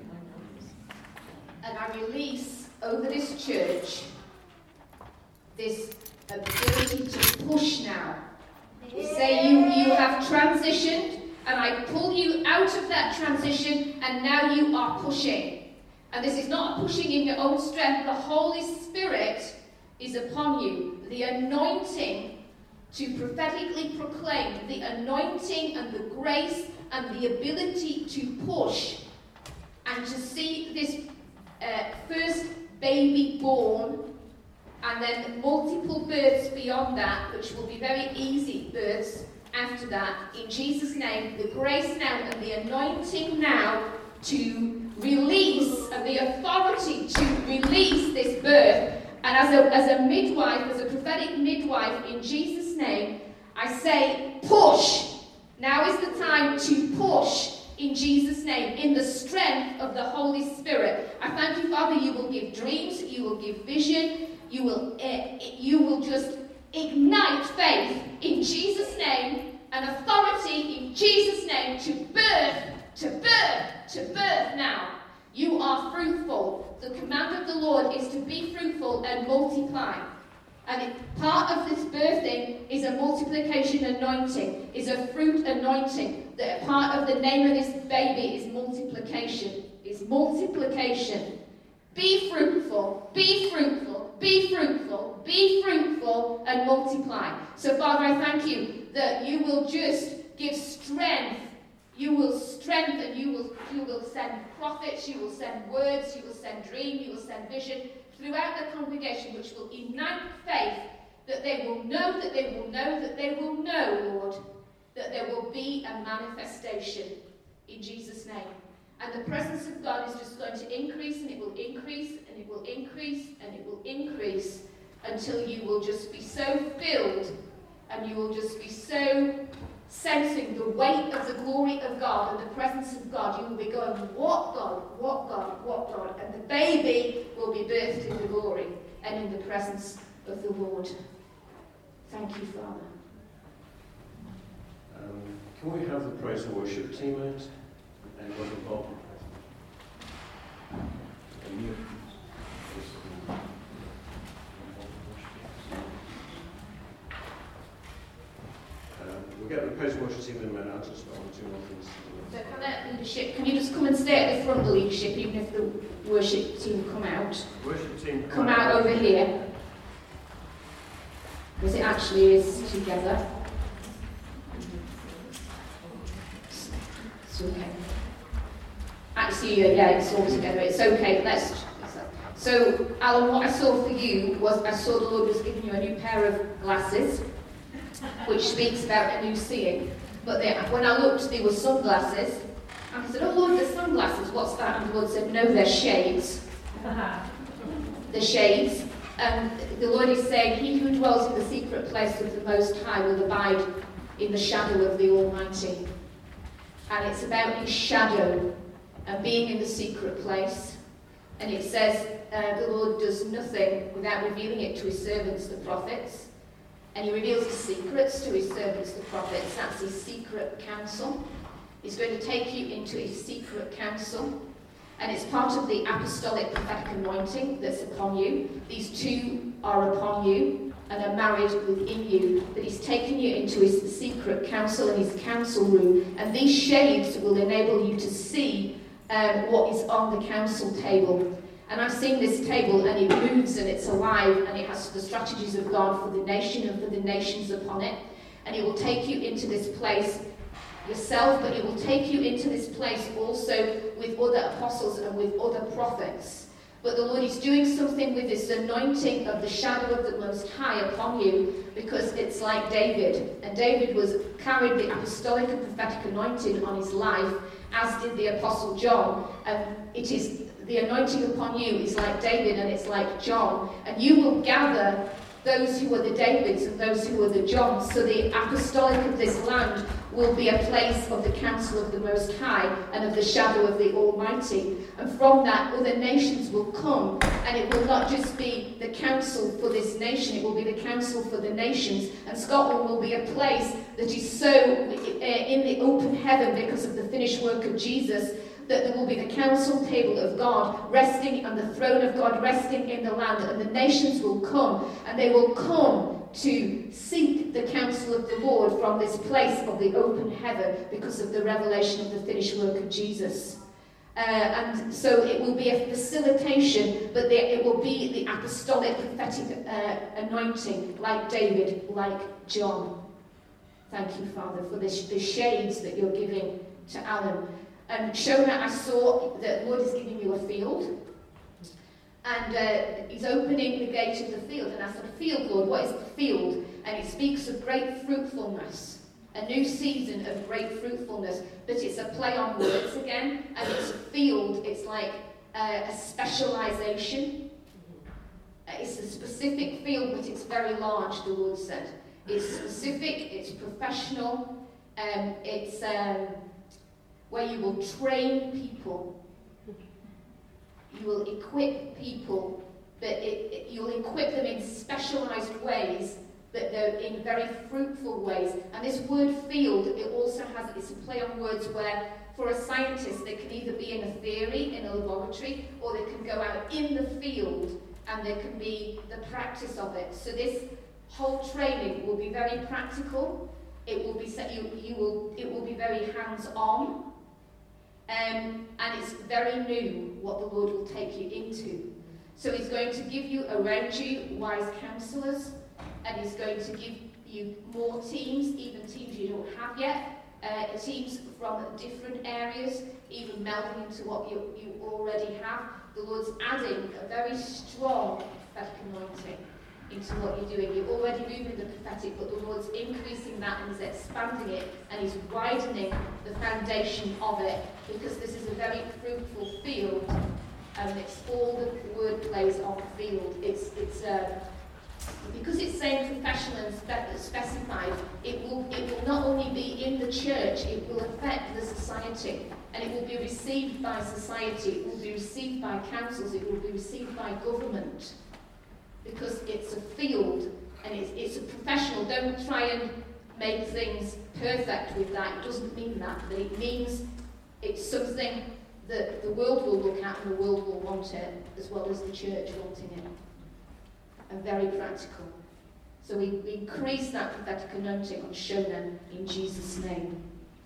And I release over this church this ability to push now. We say you, you have transitioned, and I pull you out of that transition, and now you are pushing. And this is not pushing in your own strength. The Holy Spirit is upon you. The anointing to prophetically proclaim, the anointing and the grace and the ability to push and to see this uh, first baby born, and then multiple births beyond that, which will be very easy births after that. In Jesus' name, the grace now and the anointing now to release, and the authority to release this birth. And as a, as a midwife, as a prophetic midwife, in Jesus' name, I say, push. Now is the time to push in Jesus' name, in the strength of the Holy Spirit. I thank you, Father, you will give dreams, you will give vision, you will, uh, you will just ignite faith in Jesus' name, and authority in Jesus' name to birth, to birth, to birth now. You are fruitful. The command of the Lord is to be fruitful and multiply. And it, part of this birthing is a multiplication anointing, is a fruit anointing. That part of the name of this baby is multiplication, is multiplication. Be fruitful, be fruitful, be fruitful, be fruitful, and multiply. So, Father, I thank you that you will just give strength. You will strengthen, you will, you will send prophets, you will send words, you will send dream, you will send vision throughout the congregation, which will ignite faith, that they will know, that they will know, that they will know, Lord, that there will be a manifestation in Jesus' name. And the presence of God is just going to increase, and it will increase, and it will increase, and it will increase, until you will just be so filled, and you will just be so sensing the weight of the glory of God and the presence of God. You will be going, what God, what God, what God. And the baby will be birthed in the glory and in the presence of the Lord. Thank you, Father. Um, can we have the praise and worship team out? Anyone involved? And you. We'll get the praise and worship team in a minute. I'll just got one or two more things. So can the leadership, can you just come and stay at the front, the leadership, even if the worship team come out? Worship team, come out over here. Because it actually is together. It's okay. Actually, uh, yeah, it's all together. It's okay. Let's. So, Alan, what I saw for you was I saw the Lord was giving you a new pair of glasses, which speaks about a new seeing. But they, when I looked, they were sunglasses. And I said, "Oh Lord, the sunglasses. What's that?" And the Lord said, "No, they're shades. The shades." And the Lord is saying, "He who dwells in the secret place of the Most High will abide in the shadow of the Almighty." And it's about his shadow and being in the secret place. And it says uh, the Lord does nothing without revealing it to his servants, the prophets. And he reveals his secrets to his servants, the prophets. That's his secret counsel. He's going to take you into his secret counsel. And it's part of the apostolic prophetic anointing that's upon you. These two are upon you and are married within you. But he's taken you into his secret counsel and his council room. And these shades will enable you to see um, what is on the council table. And I've seen this table, and it moves and it's alive, and it has the strategies of God for the nation and for the nations upon it. And it will take you into this place yourself, but it will take you into this place also with other apostles and with other prophets. But the Lord is doing something with this anointing of the shadow of the Most High upon you, because it's like David. And David was carried the apostolic and prophetic anointing on his life, as did the Apostle John. And it is the anointing upon you is like David, and it's like John. And you will gather those who are the Davids and those who are the Johns. So the apostolic of this land will be a place of the counsel of the Most High and of the shadow of the Almighty. And from that, other nations will come, and it will not just be the counsel for this nation, it will be the counsel for the nations. And Scotland will be a place that is so uh, in the open heaven because of the finished work of Jesus, that there will be the council table of God resting, and the throne of God resting in the land, and the nations will come, and they will come to seek the counsel of the Lord from this place of the open heaven because of the revelation of the finished work of Jesus. Uh, and so it will be a facilitation, but the, it will be the apostolic prophetic uh, anointing, like David, like John. Thank you, Father, for this, the shades that you're giving to Alan. And Shona, I saw that the Lord is giving you a field, and uh, he's opening the gate of the field. And I said, "Field, Lord, what is the field?" And it speaks of great fruitfulness, a new season of great fruitfulness. But it's a play on words again, and it's a field. It's like uh, a specialization. Uh, it's a specific field, but it's very large, the Lord said. It's specific, it's professional, um, it's... Um, where you will train people, you will equip people, but it, it, you'll equip them in specialized ways, that they're in very fruitful ways. And this word field, it also has, it's a play on words where, for a scientist, they can either be in a theory, in a laboratory, or they can go out in the field, and there can be the practice of it. So this whole training will be very practical. It will be you, you will, it will be very hands-on. Um, and it's very new what the Lord will take you into. So he's going to give you around you wise counsellors, and he's going to give you more teams, even teams you don't have yet, uh, teams from different areas, even melding into what you, you already have. The Lord's adding a very strong prophetic anointing into what you're doing. You're already moving the prophetic, but the Lord's increasing that and He's expanding it, and He's widening the foundation of it, because this is a very fruitful field, and it's all the word plays on field. It's it's uh, because it's saying professional and spe- specified. It will it will not only be in the church, it will affect the society, and it will be received by society. It will be received by councils. It will be received by government. Because it's a field, and it's, it's a professional. Don't try and make things perfect with that. It doesn't mean that, but it means it's something that the world will look at, and the world will want it, as well as the church wanting it. And very practical. So we, we increase that prophetic anointing on Shona in Jesus' name.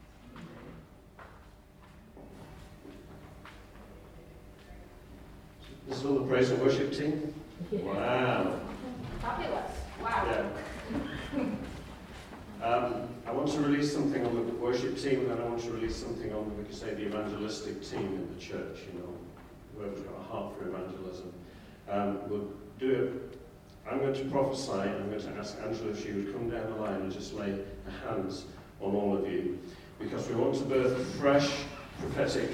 This is all the praise and worship team? Yeah. Wow. Fabulous. Wow. Yeah. um, I want to release something on the worship team, and then I want to release something on, we could say, the evangelistic team in the church, you know, whoever's got a heart for evangelism. Um, we'll do it. I'm going to prophesy, and I'm going to ask Angela if she would come down the line and just lay her hands on all of you, because we want to birth a fresh prophetic,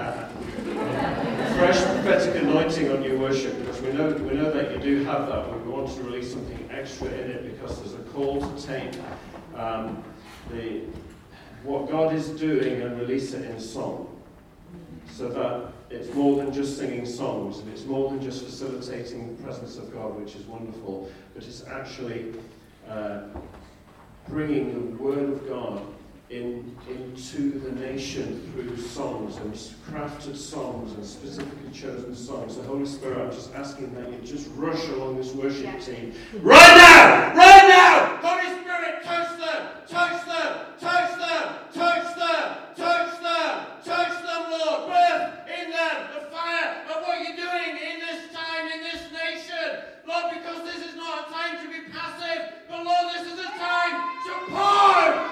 fresh prophetic anointing on your worship, because we know we know that you do have that, but we want to release something extra in it, because there's a call to take um, the what God is doing and release it in song, so that it's more than just singing songs, and it's more than just facilitating the presence of God, which is wonderful, but it's actually uh, bringing the Word of God in into the nation through songs, and crafted songs, and specifically chosen songs. The Holy Spirit, I'm just asking that you just rush along this worship yeah. team. Right now! Right now! Holy Spirit, touch them! Touch them! Touch them! Touch them! Touch them! Touch them, Lord! Birth in them the fire of what you're doing in this time, in this nation. Lord, because this is not a time to be passive, but Lord, this is a time to pour!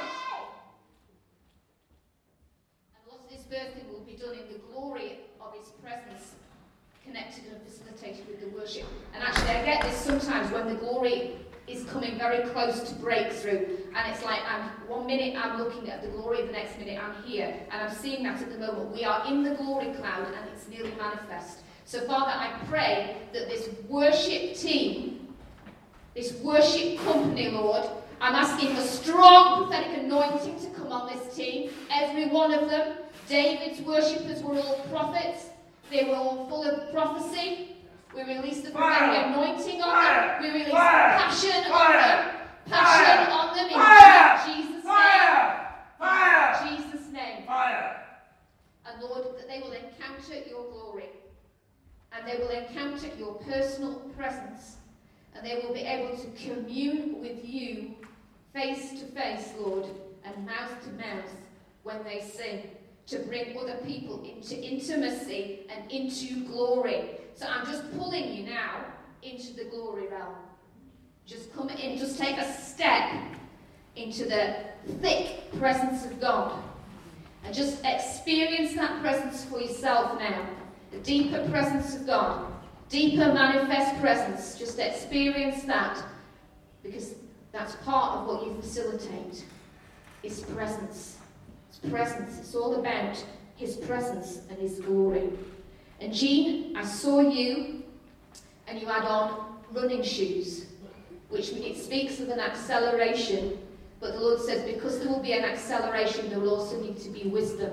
Birthing will be done in the glory of his presence, connected and facilitated with the worship. And actually I get this sometimes when the glory is coming very close to breakthrough, and it's like I'm one minute I'm looking at the glory, the next minute I'm here, and I'm seeing that at the moment. We are in the glory cloud and it's nearly manifest. So Father, I pray that this worship team, this worship company, Lord, I'm asking for strong prophetic anointing to come on this team, every one of them. David's worshippers were all prophets. They were all full of prophecy. We release the prophetic anointing on them. We release Fire. passion Fire. on them. Passion Fire. on them in Fire. Jesus' Fire. name. Fire. In Jesus' name. Fire. And Lord, that they will encounter your glory. And they will encounter your personal presence. And they will be able to commune with you face to face, Lord, and mouth to mouth when they sing, to bring other people into intimacy and into glory. So I'm just pulling you now into the glory realm. Just come in, just take a step into the thick presence of God. And just experience that presence for yourself now. The deeper presence of God. Deeper manifest presence. Just experience that. Because that's part of what you facilitate. Is presence. Presence. It's all about his presence and his glory. And Jean, I saw you, and you had on running shoes, which it speaks of an acceleration. But the Lord says, because there will be an acceleration, there will also need to be wisdom.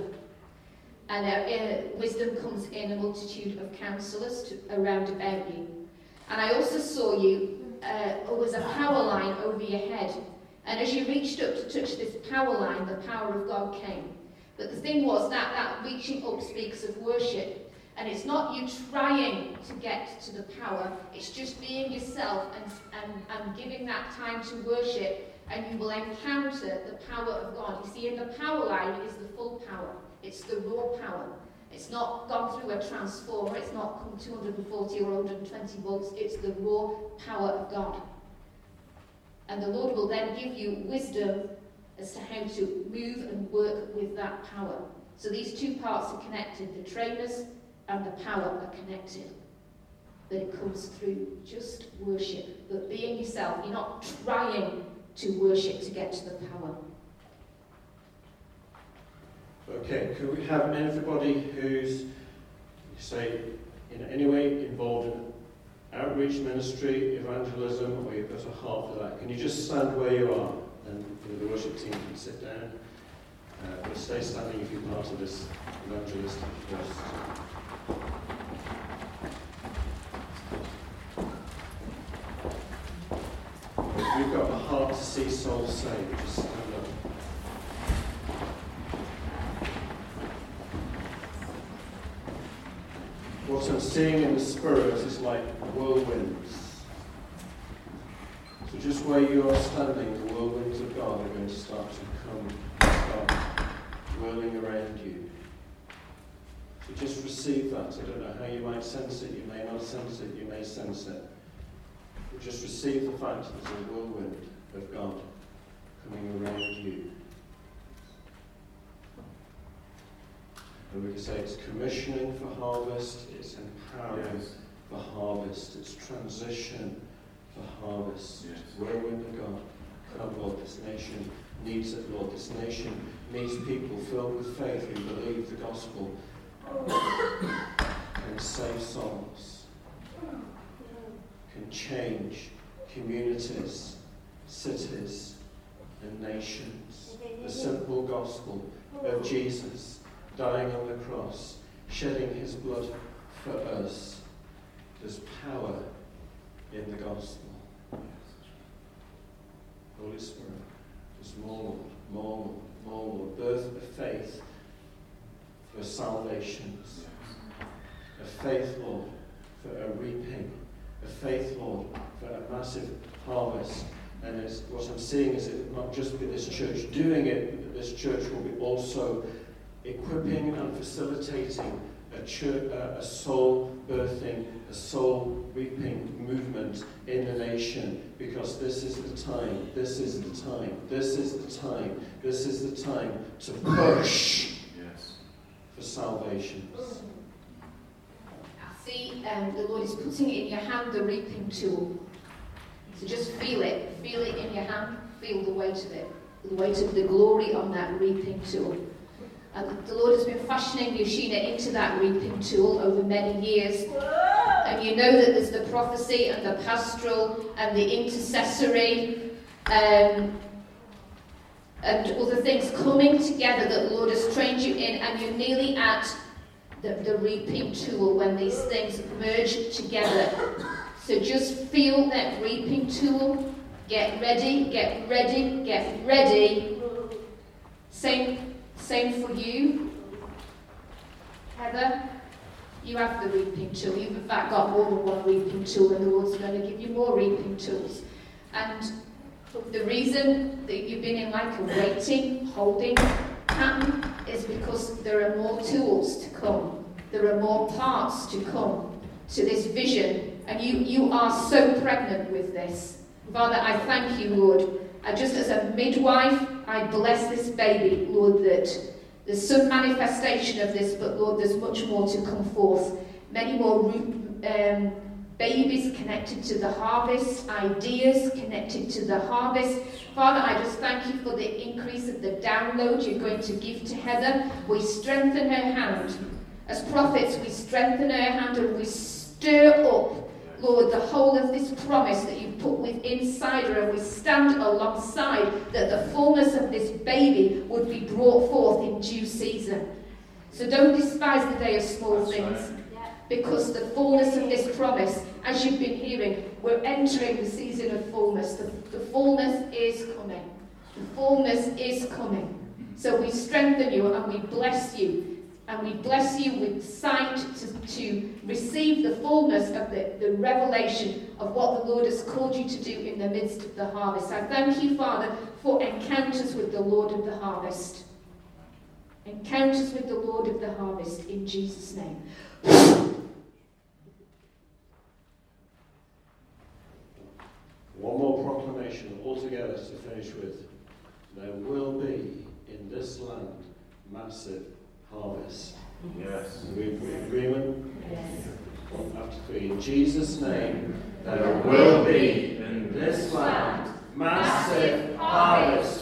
And uh, uh, wisdom comes in a multitude of counsellors to, around about you. And I also saw you, uh, there was a power line over your head. And as you reached up to touch this power line, the power of God came. But the thing was that that reaching up speaks of worship. And it's not you trying to get to the power. It's just being yourself and, and, and giving that time to worship. And you will encounter the power of God. You see, in the power line is the full power. It's the raw power. It's not gone through a transformer. It's not come two hundred forty or one hundred twenty volts. It's the raw power of God. And the Lord will then give you wisdom as to how to move and work with that power. So these two parts are connected. The trainers and the power are connected. But it comes through just worship. But being yourself, you're not trying to worship to get to the power. Okay, could we have anybody who's, say, in any way involved in outreach ministry, evangelism, or you've got a heart for that? Can you just stand where you are, and you know, the worship team can sit down. Uh, but stay standing if you're part of this evangelistic force. If we've got a heart to see souls saved, just stand up. What I'm seeing in the Spirit is like whirlwinds. So just where you are standing, the whirlwinds of God are going to start to come, start whirling around you. So just receive that. I don't know how you might sense it. You may not sense it. You may sense it. But just receive the fact that there's a whirlwind of God coming around you. And we can say it's commissioning for harvest, it's empowering yes. for harvest, it's transition for harvest. Yes. Whirlwind of God, come Lord, this nation needs it, Lord. This nation needs people filled with faith who believe the gospel can save souls, can change communities, cities, and nations. The simple gospel of Jesus dying on the cross, shedding his blood for us. There's power in the gospel. Holy Spirit, there's more, more, more, more. Birth of faith for salvations. A faith, Lord, for a reaping. A faith, Lord, for a massive harvest. And it's, what I'm seeing is it not just be this church doing it, but this church will be also equipping and facilitating a, church, uh, a soul birthing, a soul reaping movement in the nation, because this is the time, this is the time, this is the time, this is the time to push yes. for salvations. I see um, the Lord is putting in your hand the reaping tool. So just feel it, feel it in your hand, feel the weight of it, the weight of the glory on that reaping tool. And the Lord has been fashioning Yoshina into that reaping tool over many years. And you know that there's the prophecy and the pastoral and the intercessory um, and other things coming together that the Lord has trained you in, and you're nearly at the, the reaping tool when these things merge together. So just feel that reaping tool. Get ready, get ready, get ready. Same Same for you, Heather. You have the reaping tool. You've in fact got more than one reaping tool, and the Lord's going to give you more reaping tools. And the reason that you've been in like a waiting, holding pattern is because there are more tools to come. There are more parts to come to this vision, and you, you are so pregnant with this. Father, I thank you, Lord. I just as a midwife, I bless this baby, Lord, that there's some manifestation of this, but Lord, there's much more to come forth. Many more um, babies connected to the harvest, ideas connected to the harvest. Father, I just thank you for the increase of the download you're going to give to Heather. We strengthen her hand. As prophets, we strengthen her hand and we stir up, Lord, the whole of this promise that you put within inside her, and we stand alongside that the fullness of this baby would be brought forth in due season. So don't despise the day of small That's things, right. because the fullness of this promise, as you've been hearing, we're entering the season of fullness. The, the fullness is coming. The fullness is coming. So we strengthen you and we bless you. And we bless you with sight to, to receive the fullness of the, the revelation of what the Lord has called you to do in the midst of the harvest. I thank you, Father, for encounters with the Lord of the harvest. Encounters with the Lord of the harvest in Jesus' name. One more proclamation altogether to finish with. There will be in this land massive harvest. Yes. Are we in agreement? Yes. One after three. In Jesus' name, there will be in this land massive harvest.